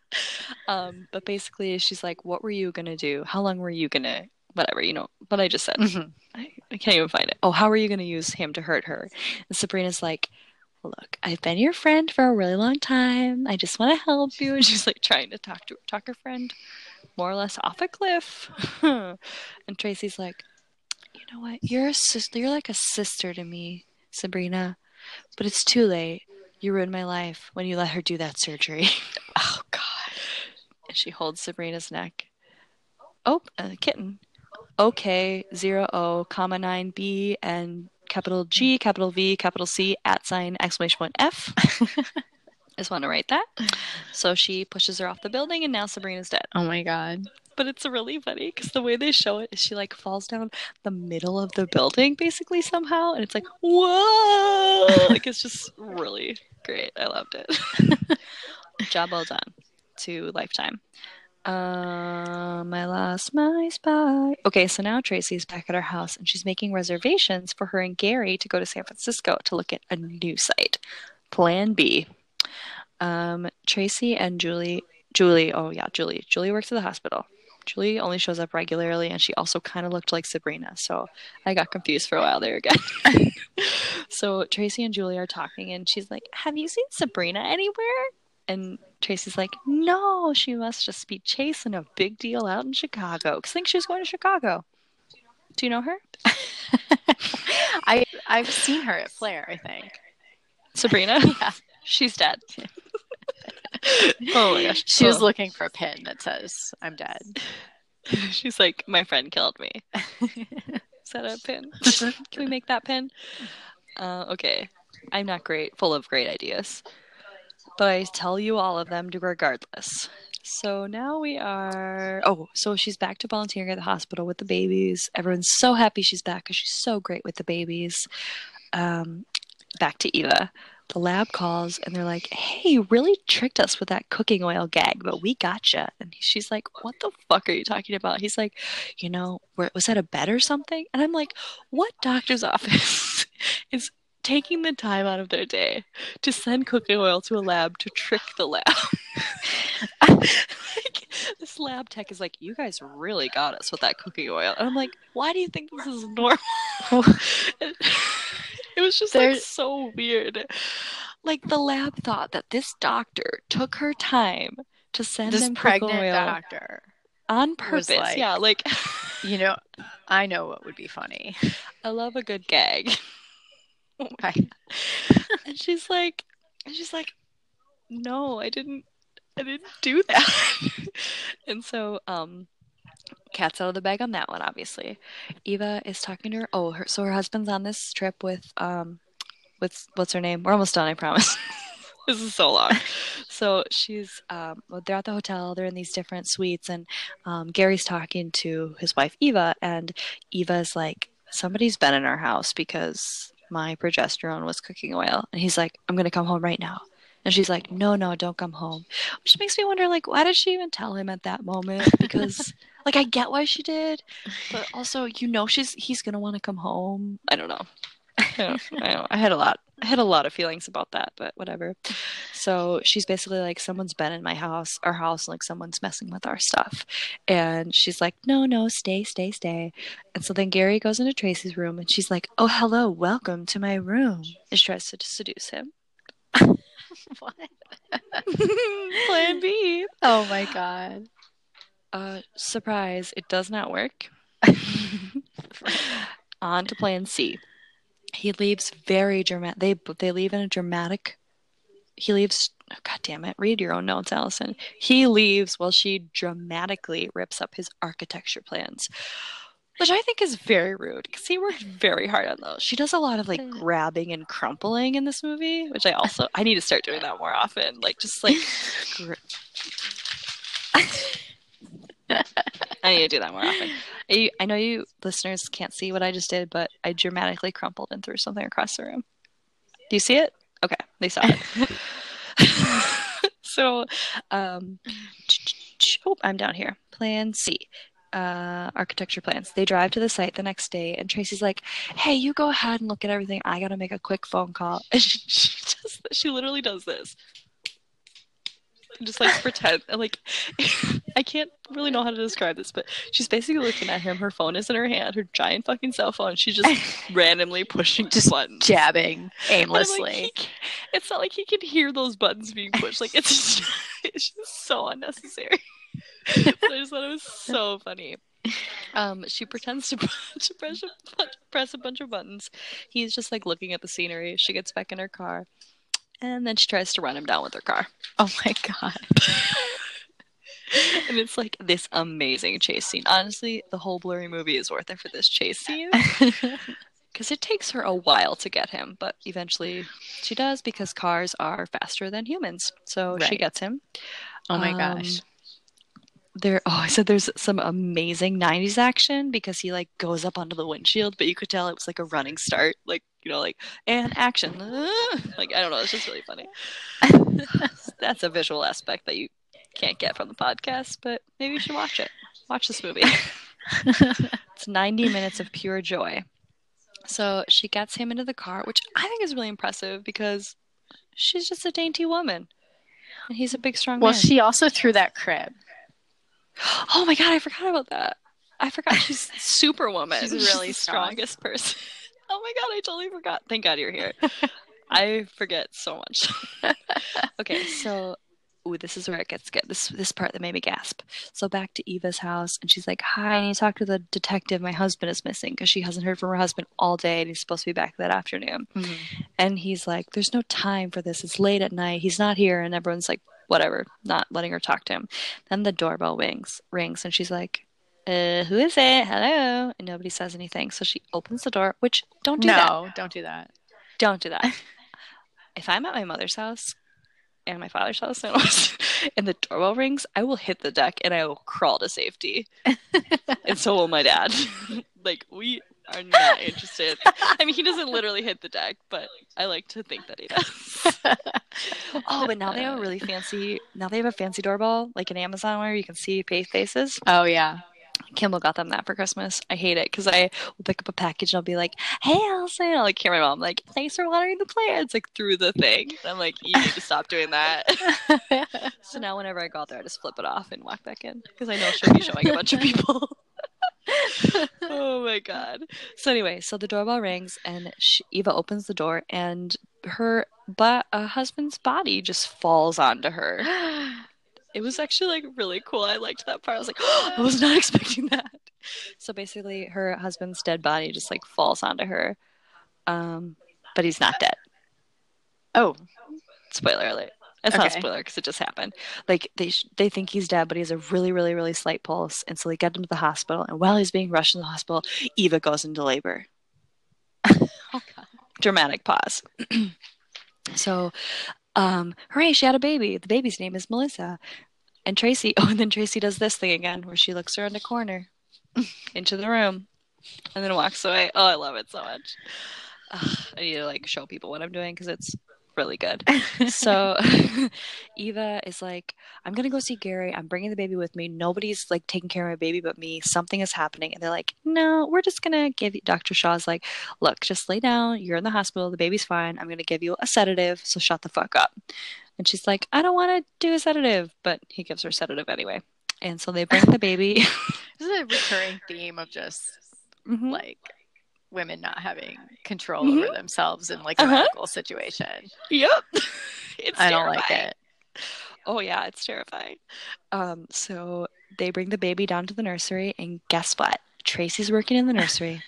um, but basically, she's like, "What were you gonna do? How long were you gonna, whatever, you know?" What I just said. Mhm. I, I can't even find it. Oh, how are you gonna use him to hurt her? And Sabrina's like, "Look, I've been your friend for a really long time. I just want to help you." And she's like trying to talk to talk her friend more or less off a cliff. And Tracy's like, "You know what? You're a sister. You're like a sister to me, Sabrina. But it's too late. You ruined my life when you let her do that surgery." Oh God. And she holds Sabrina's neck. Oh, a kitten. Okay, zero O, comma nine B, and capital G, capital V, capital C, at sign, exclamation point F. I just want to write that. So she pushes her off the building, and now Sabrina's dead. Oh my God. But it's really funny because the way they show it is she like falls down the middle of the building basically somehow, and it's like, whoa! Like it's just really great. I loved it. Job well done to Lifetime. Um, I lost my spot. Okay, so now Tracy's back at her house and she's making reservations for her and Gary to go to San Francisco to look at a new site. Plan B. Um, Tracy and Julie, Julie, oh yeah, Julie. Julie works at the hospital. Julie only shows up regularly and she also kind of looked like Sabrina, so I got confused for a while there again. So Tracy and Julie are talking and she's like, "Have you seen Sabrina anywhere?" And Tracy's like, "No, she must just be chasing a big deal out in Chicago." Because I think she was going to Chicago. Do you know her? I I've seen her at Flair, I think. Sabrina? Yeah. She's dead. Oh my gosh. She oh. was looking for a pin that says, "I'm dead." She's like, "My friend killed me." Is that a pin? Can we make that pin? Uh, okay. I'm not great, full of great ideas. But I tell you all of them regardless. So now we are... Oh, so she's back to volunteering at the hospital with the babies. Everyone's so happy she's back because she's so great with the babies. Um, back to Eva. The lab calls and they're like, "Hey, you really tricked us with that cooking oil gag, but we gotcha." And she's like, "What the fuck are you talking about?" He's like, "You know, was that a bet or something?" And I'm like, what doctor's office is taking the time out of their day to send cooking oil to a lab to trick the lab? Like, this lab tech is like, "You guys really got us with that cooking oil." And I'm like, why do you think this is normal? It was just There- like so weird. Like the lab thought that this doctor took her time to send This them cooking pregnant oil doctor on was purpose. like, Yeah, like you know, I know what would be funny. I love a good gag. Right. And she's like, and she's like, "No, I didn't, I didn't do that." And so, um, cat's out of the bag on that one, obviously. Eva is talking to her. Oh, her, so her husband's on this trip with, um, with what's her name? We're almost done, I promise. This is so long. So she's, um, well, they're at the hotel. They're in these different suites, and um, Gary's talking to his wife Eva, and Eva's like, "Somebody's been in our house because my progesterone was cooking oil." And he's like, "I'm gonna come home right now." And she's like, "No, no, don't come home." Which makes me wonder, like, why did she even tell him at that moment? Because, like, I get why she did, but also, you know, she's he's gonna want to come home. I don't know. I, don't, I, don't, I had a lot. I had a lot of feelings about that, but whatever. So she's basically like, "Someone's been in my house, our house, like someone's messing with our stuff." And she's like, "No, no, stay, stay, stay." And so then Gary goes into Tracy's room, and she's like, "Oh, hello, welcome to my room." And she tries to seduce him. What? Plan B. Oh my God. Uh, surprise! It does not work. On to Plan C. He leaves very dramatic. They they leave in a dramatic. He leaves. Oh, God damn it! Read your own notes, Allison. He leaves while she dramatically rips up his architecture plans, which I think is very rude because he worked very hard on those. She does a lot of like grabbing and crumpling in this movie, which I also I need to start doing that more often. Like just like. Gr- I need to do that more often. I, I know you listeners can't see what I just did, but I dramatically crumpled and threw something across the room. Do you see it? Okay, they saw it. So, um, oh, I'm down here. Plan C. Uh, architecture plans. They drive to the site the next day, and Tracy's like, "Hey, you go ahead and look at everything. I gotta make a quick phone call." And she, she does. She literally does this. just like pretend like I can't really know how to describe this, but she's basically looking at him. Her phone is in her hand, her giant fucking cell phone. She's just randomly pushing just buttons, jabbing aimlessly. Like, it's not like he can hear those buttons being pushed. Like it's just, it's just so unnecessary. But I just thought it was so funny. Um, she pretends to, to press, a, press a bunch of buttons. He's just like looking at the scenery. She gets back in her car, and then she tries to run him down with her car. Oh my god. And it's like this amazing chase scene. Honestly, the whole Blurry movie is worth it for this chase scene. Because it takes her a while to get him, but eventually she does because cars are faster than humans. So right. She gets him. Oh my um, gosh. There, oh, I said there's some amazing nineties action because he like goes up onto the windshield, but you could tell it was like a running start, like you know, like and action. Like I don't know, it's just really funny. That's a visual aspect that you can't get from the podcast, but maybe you should watch it. Watch this movie. It's ninety minutes of pure joy. So she gets him into the car, which I think is really impressive because she's just a dainty woman, and he's a big, strong well, man. Well, she also threw that crib. Oh my god, I forgot about that. I forgot she's Superwoman. She's really she's the strong. strongest person. Oh my god, I totally forgot. Thank God you're here. I forget so much. Okay, so ooh, this is where it gets good. This this part that made me gasp. So back to Eva's house, and she's like, "Hi, I need to talk to the detective. My husband is missing," because she hasn't heard from her husband all day, and he's supposed to be back that afternoon. Mm-hmm. And he's like, "There's no time for this. It's late at night. He's not here." And everyone's like, whatever, not letting her talk to him. Then the doorbell rings, rings, and she's like, uh, who is it? Hello? And nobody says anything. So she opens the door, which don't do no, that. No, don't do that. Don't do that. If I'm at my mother's house and my father's house and the doorbell rings, I will hit the deck and I will crawl to safety. And so will my dad. Like, we are not interested. I mean, he doesn't literally hit the deck, but I like to think that he does. Oh, but now they have a really fancy, now they have a fancy doorbell, like an Amazon where you can see faces. Oh, yeah. Kimball got them that for Christmas. I hate it because I will pick up a package and I'll be like, hey, Elsa. And I'll like hear my mom like, thanks for watering the plants, like through the thing. And I'm like, you need to stop doing that. So now whenever I go out there, I just flip it off and walk back in because I know she'll be showing a bunch of people. Oh my god. So anyway, so the doorbell rings and she, Eva opens the door and her but a husband's body just falls onto her. It was actually like really cool. I liked that part. I was like, oh, I was not expecting that. So basically her husband's dead body just like falls onto her. Um, but he's not dead. Oh, spoiler alert. It's okay. Not a spoiler because it just happened. Like they sh- they think he's dead, but he has a really, really, really slight pulse. And so they get him to the hospital. And while he's being rushed to the hospital, Eva goes into labor. Oh, God. Dramatic pause. So, um, hooray, she had a baby. The baby's name is Melissa. And Tracy, oh, and then Tracy does this thing again where she looks around a corner into the room and then walks away. Oh, I love it so much. Ugh, I need to like show people what I'm doing because it's really good. So Eva is like, I'm gonna go see Gary. I'm bringing the baby with me. Nobody's like taking care of my baby but me. Something is happening. And they're like, no, we're just gonna give you. Doctor Shaw's like, look, just lay down. You're in the hospital. The baby's fine. I'm gonna give you a sedative. So shut the fuck up. And she's like, I don't want to do a sedative, but he gives her a sedative anyway. And so they bring the baby. This is a recurring theme of just mm-hmm. like women not having control mm-hmm. over themselves in like a uh-huh. medical situation. Yep. It's I terrifying. don't like it. Oh yeah, it's terrifying. Um, so they bring the baby down to the nursery and guess what? Tracy's working in the nursery.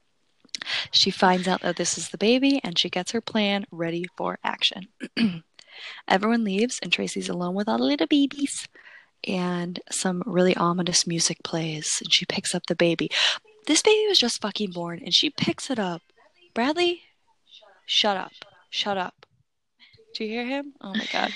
She finds out that this is the baby and she gets her plan ready for action. Everyone leaves and Tracy's alone with all the little babies. And some really ominous music plays and she picks up the baby. This baby was just fucking born, and she picks it up. Bradley, shut up. Shut up. Do you hear him? Oh, my God.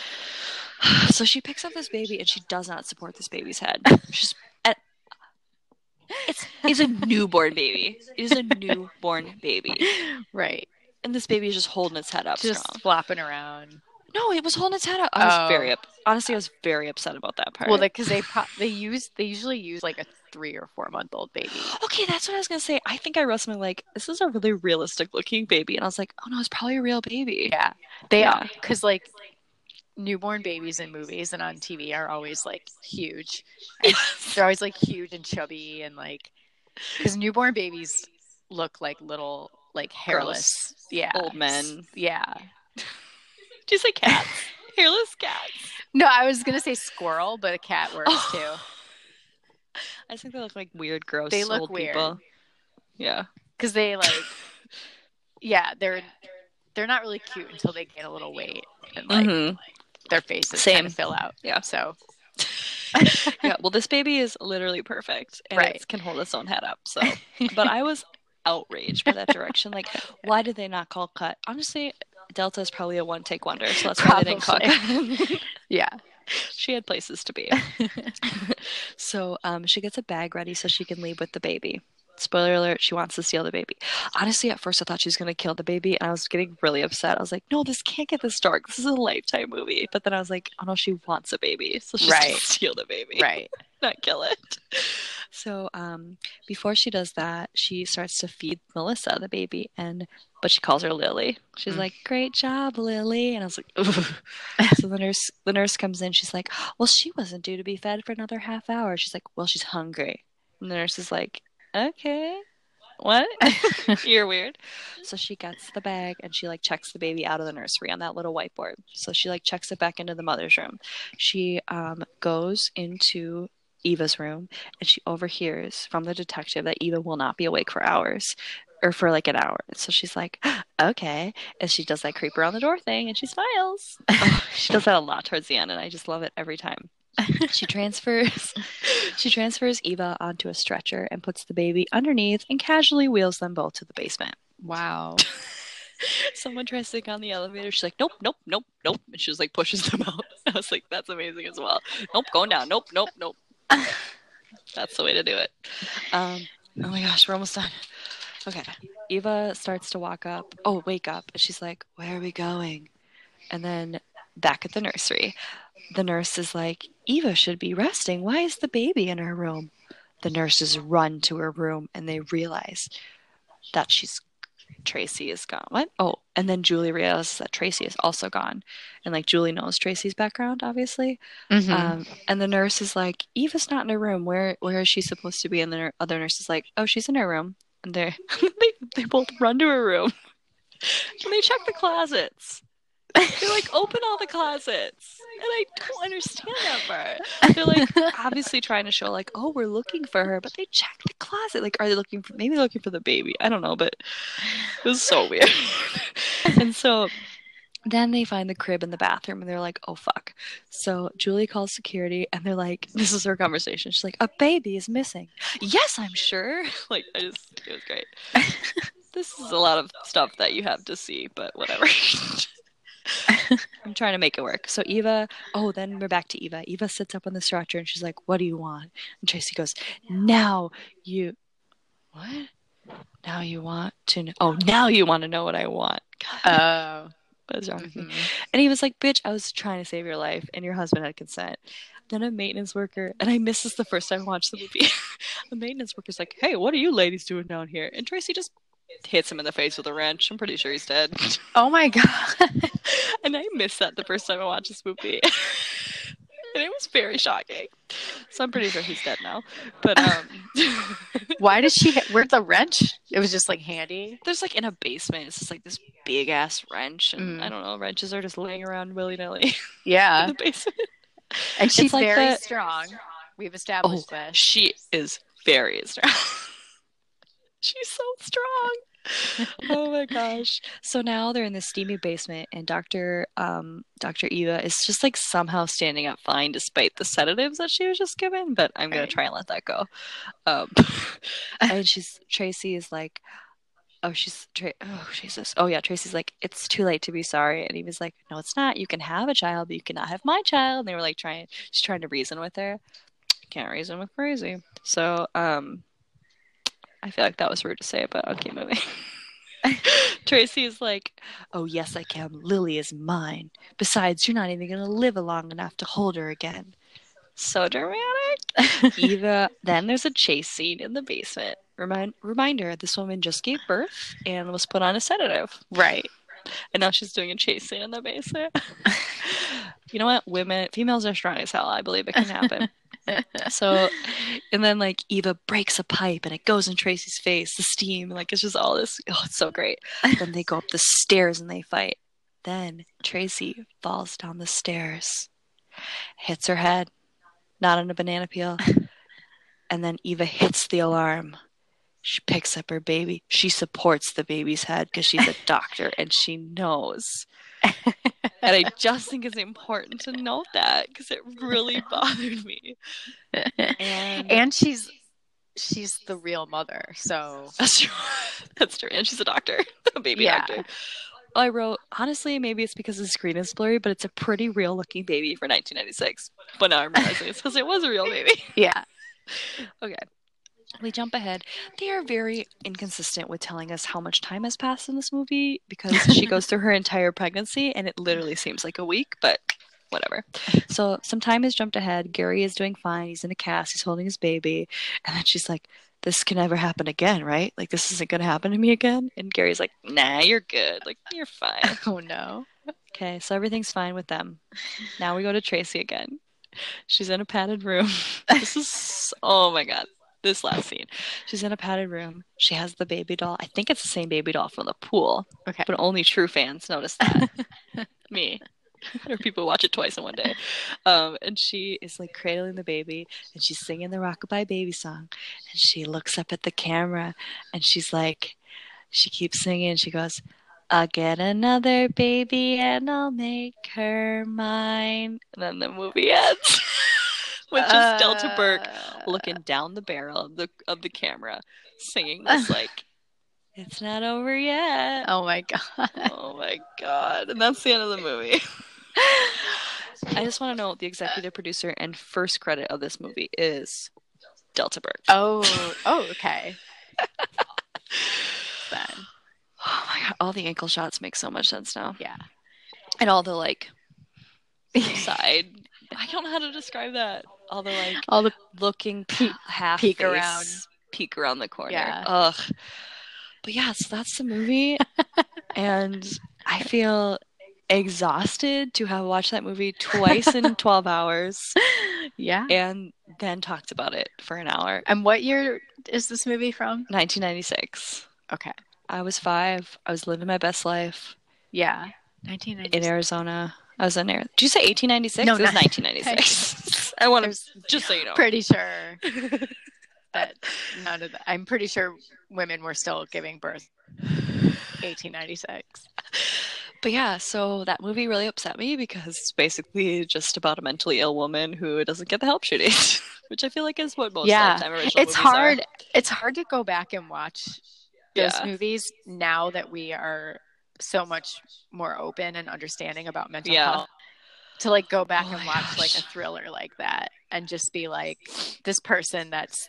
So she picks up this baby, and she does not support this baby's head. She's at, it's, it's a newborn baby. It is a newborn baby. Right. And this baby is just holding its head up just strong. flopping around. No, it was holding its head up. I was oh. very up. Honestly, I was very upset about that part. Well, because they pro- they use they usually use like a three or four month old baby. Okay, that's what I was gonna say. I think I wrote something like, "This is a really realistic looking baby," and I was like, "Oh no, it's probably a real baby." Yeah, they yeah. are because like newborn babies in movies and on T V are always like huge. And they're always like huge and chubby and like, because newborn babies look like little like hairless, Gross. yeah, Old men. Yeah. Do you say cats? Hairless cats. No, I was gonna say squirrel, but a cat works oh. too. I think they look like weird, gross they look old weird. people. Yeah, because they like, yeah, they're they're not really cute until they gain a little weight and like mm-hmm. their faces kind of fill out. Yeah, so. Yeah, well, this baby is literally perfect and right. it can hold its own head up. So, but I was outraged by that direction. Like, why did they not call cut? Honestly, Delta is probably a one take wonder, so that's why they didn't call cut. Yeah, she had places to be. So, um, she gets a bag ready so she can leave with the baby. Spoiler alert, she wants to steal the baby. Honestly, at first I thought she was going to kill the baby, and I was getting really upset. I was like, no, this can't get this dark. This is a Lifetime movie. But then I was like, oh no, she wants a baby, so she's right. going to steal the baby. Right. Not kill it. So um, before she does that, she starts to feed Melissa the baby, and but she calls her Lily. She's mm. like, great job, Lily. And I was like, ugh. So the nurse, the nurse comes in. She's like, well, she wasn't due to be fed for another half hour. She's like, well, she's hungry. And the nurse is like, okay, what? You're weird. So she gets the bag and she like checks the baby out of the nursery on that little whiteboard. So she like checks it back into the mother's room. She um goes into Eva's room and she overhears from the detective that Eva will not be awake for hours or for like an hour. So she's like, okay. And she does that creep around the door thing and she smiles. Oh, she does that a lot towards the end and I just love it every time. She transfers she transfers Eva onto a stretcher and puts the baby underneath and casually wheels them both to the basement. Wow. Someone tries to get on the elevator. She's like, nope, nope, nope, nope. And she just like pushes them out. I was like, that's amazing as well. Nope, going down. Nope, nope, nope. That's the way to do it. Um, oh my gosh, we're almost done. Okay. Eva starts to walk up. Oh, wake up. And she's like, where are we going? And then back at the nursery, the nurse is like, Eva should be resting. Why is the baby in her room? The nurses run to her room and they realize that she's Tracy is gone. What? Oh, and then Julie realizes that Tracy is also gone. And like Julie knows Tracy's background, obviously. Mm-hmm. Um, and the nurse is like, Eva's not in her room. Where where is she supposed to be? And the ner- other nurse is like, oh, she's in her room. And they they they both run to her room. And they check the closets. They like open all the closets. And I don't understand that part. They're like obviously trying to show like, oh, we're looking for her, but they check the closet. Like, are they looking for maybe looking for the baby? I don't know, but it was so weird. And so then they find the crib in the bathroom and they're like, oh fuck. So Julie calls security and they're like, this is her conversation. She's like, a baby is missing. Yes, I'm sure. Like, I just it was great. This is a lot of stuff that you have to see, but whatever. I'm trying to make it work. So Eva, oh, then we're back to Eva. Eva sits up on the stretcher and she's like, what do you want? And Tracy goes, now you, what? Now you want to know, oh, now you want to know what I want. Oh. Uh, what is wrong with me? And he was like, bitch, I was trying to save your life and your husband had consent. Then a maintenance worker, and I missed this the first time I watched the movie. The maintenance worker's like, hey, what are you ladies doing down here? And Tracy just hits him in the face with a wrench. I'm pretty sure he's dead. Oh my god. And I missed that the first time I watched this movie. And it was very shocking. So I'm pretty sure he's dead now. But um why did she hit, where'd the wrench? It was just like handy. There's like in a basement, it's just like this big ass wrench. And mm. I don't know, wrenches are just laying around willy-nilly. Yeah. In the basement. And she's like very the... strong. We've established oh, this. She is very strong. She's so strong. Oh my gosh. So now they're in this steamy basement and Doctor um Doctor Eva is just like somehow standing up fine despite the sedatives that she was just given, but I'm gonna try and let that go. Um and she's Tracy is like oh she's Tra- oh Jesus. Oh yeah, Tracy's like, it's too late to be sorry. And he was like, no, it's not. You can have a child, but you cannot have my child. And they were like trying she's trying to reason with her. Can't reason with crazy. So um I feel like that was rude to say, but I'll keep moving. Tracy is like, oh, yes, I can. Lily is mine. Besides, you're not even going to live long enough to hold her again. So dramatic. Eva, then there's a chase scene in the basement. Remind, reminder, this woman just gave birth and was put on a sedative. Right. And now she's doing a chase scene in the basement. You know what? Women, females are strong as hell. I believe it can happen. So, and then like Eva breaks a pipe and it goes in Tracy's face, the steam, like it's just all this. Oh, it's so great. Then they go up the stairs and they fight. Then Tracy falls down the stairs, hits her head, not on a banana peel. And then Eva hits the alarm. She picks up her baby. She supports the baby's head because she's a doctor and she knows. And I just think it's important to note that because it really bothered me. And, and she's she's the real mother, so that's true. That's true. And she's a doctor, a baby yeah. doctor. I wrote, honestly, maybe it's because the screen is blurry, but it's a pretty real looking baby for nineteen ninety-six. But now I'm realizing it's because it was a real baby. Yeah. Okay. We jump ahead. They are very inconsistent with telling us how much time has passed in this movie because she goes through her entire pregnancy and it literally seems like a week, but whatever. So some time has jumped ahead. Gary is doing fine. He's in a cast. He's holding his baby. And then she's like, this can never happen again, right? Like, this isn't going to happen to me again. And Gary's like, nah, you're good. Like, you're fine. Oh, no. Okay, so everything's fine with them. Now we go to Tracy again. She's in a padded room. This is, oh my God. This last scene. She's in a padded room. She has the baby doll. I think it's the same baby doll from the pool. Okay. But only true fans notice that. Me. Or people watch it twice in one day. Um, and she is like cradling the baby and she's singing the Rockabye Baby song. And she looks up at the camera and she's like, she keeps singing and she goes, I'll get another baby and I'll make her mine. And then the movie ends. With just uh, Delta Burke looking down the barrel of the of the camera, singing this like, "It's not over yet." Oh my God! Oh my God! And that's the end of the movie. I just want to know the executive producer and first credit of this movie is Delta Burke. Oh, oh, okay. Then, oh my God! All the ankle shots make so much sense now. Yeah, and all the like side. I don't know how to describe that. All the like, all the looking pe- half peek face, around, peek around the corner. Yeah. Ugh. But yeah, so that's the movie, and I feel exhausted to have watched that movie twice in twelve hours. Yeah, and then talked about it for an hour. And what year is this movie from? nineteen ninety-six. Okay, I was five. I was living my best life. Yeah, nineteen ninety-six in Arizona. I was in there. Did you say eighteen ninety-six? No, it was nineteen ninety-six. I want to just so you know. Pretty sure that none of the, I'm pretty sure women were still giving birth eighteen ninety-six. But yeah, so that movie really upset me because it's basically just about a mentally ill woman who doesn't get the help she needs, which I feel like is what most yeah. Lifetime original it's movies hard. are. It's hard to go back and watch those yeah. movies now that we are so much more open and understanding about mental yeah. health. To like go back oh and watch gosh. like a thriller like that and just be like, this person that's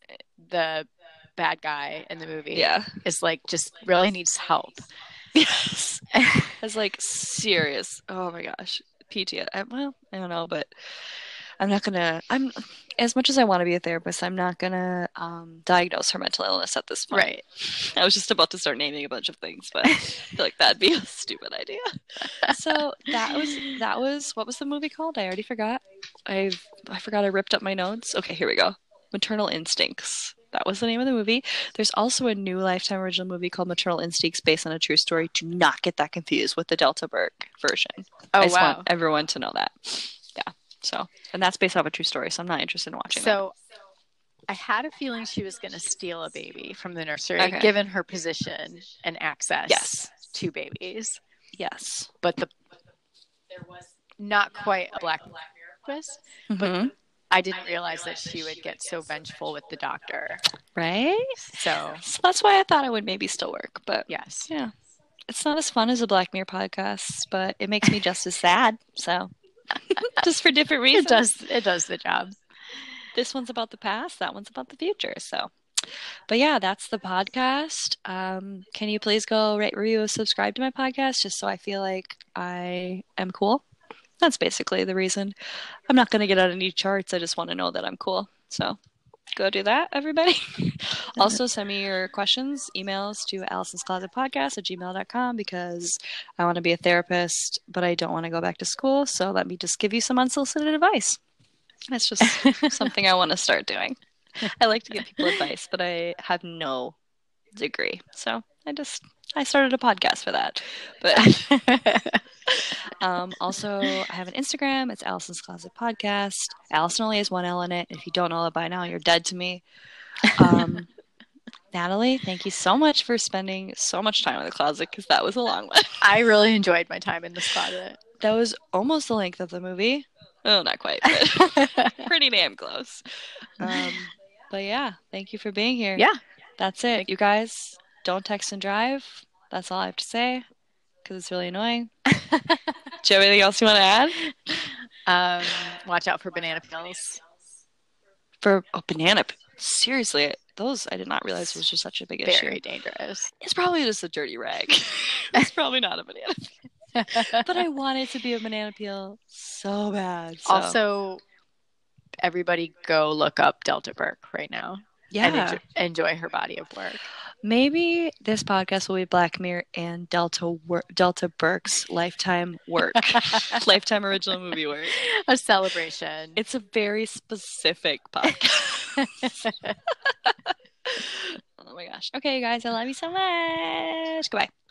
the bad guy in the movie yeah. is like just really needs help. Yes. It's like serious. Oh my gosh. P T S D. I, well, I don't know, but I'm not gonna. I'm as much as I want to be a therapist. I'm not gonna um, diagnose her mental illness at this point. Right. I was just about to start naming a bunch of things, but I feel like that'd be a stupid idea. So that was that was what was the movie called? I already forgot. I I forgot. I ripped up my notes. Okay, here we go. Maternal Instincts. That was the name of the movie. There's also a new Lifetime original movie called Maternal Instincts based on a true story. Do not get that confused with the Delta Burke version. Oh, I just wow. want everyone to know that. Yeah. So, and that's based off a true story, so I'm not interested in watching so, that. I had a feeling she was going to steal a baby from the nursery, Okay. given her position and access Yes. to babies. Yes. But the there was not quite a black twist, mm-hmm. but I didn't realize that she would get so vengeful with the doctor. Right? So, so that's why I thought it would maybe still work. But yes. Yeah. It's not as fun as a Black Mirror podcast, but it makes me just as sad. So just for different reasons. It does it does the job. This one's about the past, that one's about the future. So but yeah, that's the podcast. Um, can you please go rate, review, subscribe to my podcast just so I feel like I am cool? That's basically the reason. I'm not going to get out any charts. I just want to know that I'm cool. So go do that, everybody. Also, send me your questions, emails to Allison's Closet Podcast at gmail dot com because I want to be a therapist, but I don't want to go back to school. So let me just give you some unsolicited advice. It's just something I want to start doing. I like to give people advice, but I have no degree. So I just, I started a podcast for that. But um, also, I have an Instagram. It's Allison's Closet Podcast. Allison only has one L in it. If you don't know it by now, you're dead to me. Um, Natalie, thank you so much for spending so much time in the closet because that was a long one. I really enjoyed my time in the closet. That was almost the length of the movie. Oh, not quite, but pretty damn close. Um, but yeah, thank you for being here. Yeah. That's it. You guys, don't text and drive. That's all I have to say because it's really annoying. Do you have anything else you want to add? Um, watch out for banana peels. For oh, banana seriously, those I did not realize was just such a big Very issue. Very dangerous. It's probably just a dirty rag. It's probably not a banana peel. But I want it to be a banana peel so bad. So. Also, everybody go look up Delta Burke right now. Yeah. And enjoy, enjoy her body of work. Maybe this podcast will be Black Mirror and Delta wor- Delta Burke's lifetime work. Lifetime original movie work. A celebration. It's a very specific podcast. Oh my gosh. Okay, you guys, I love you so much. Goodbye.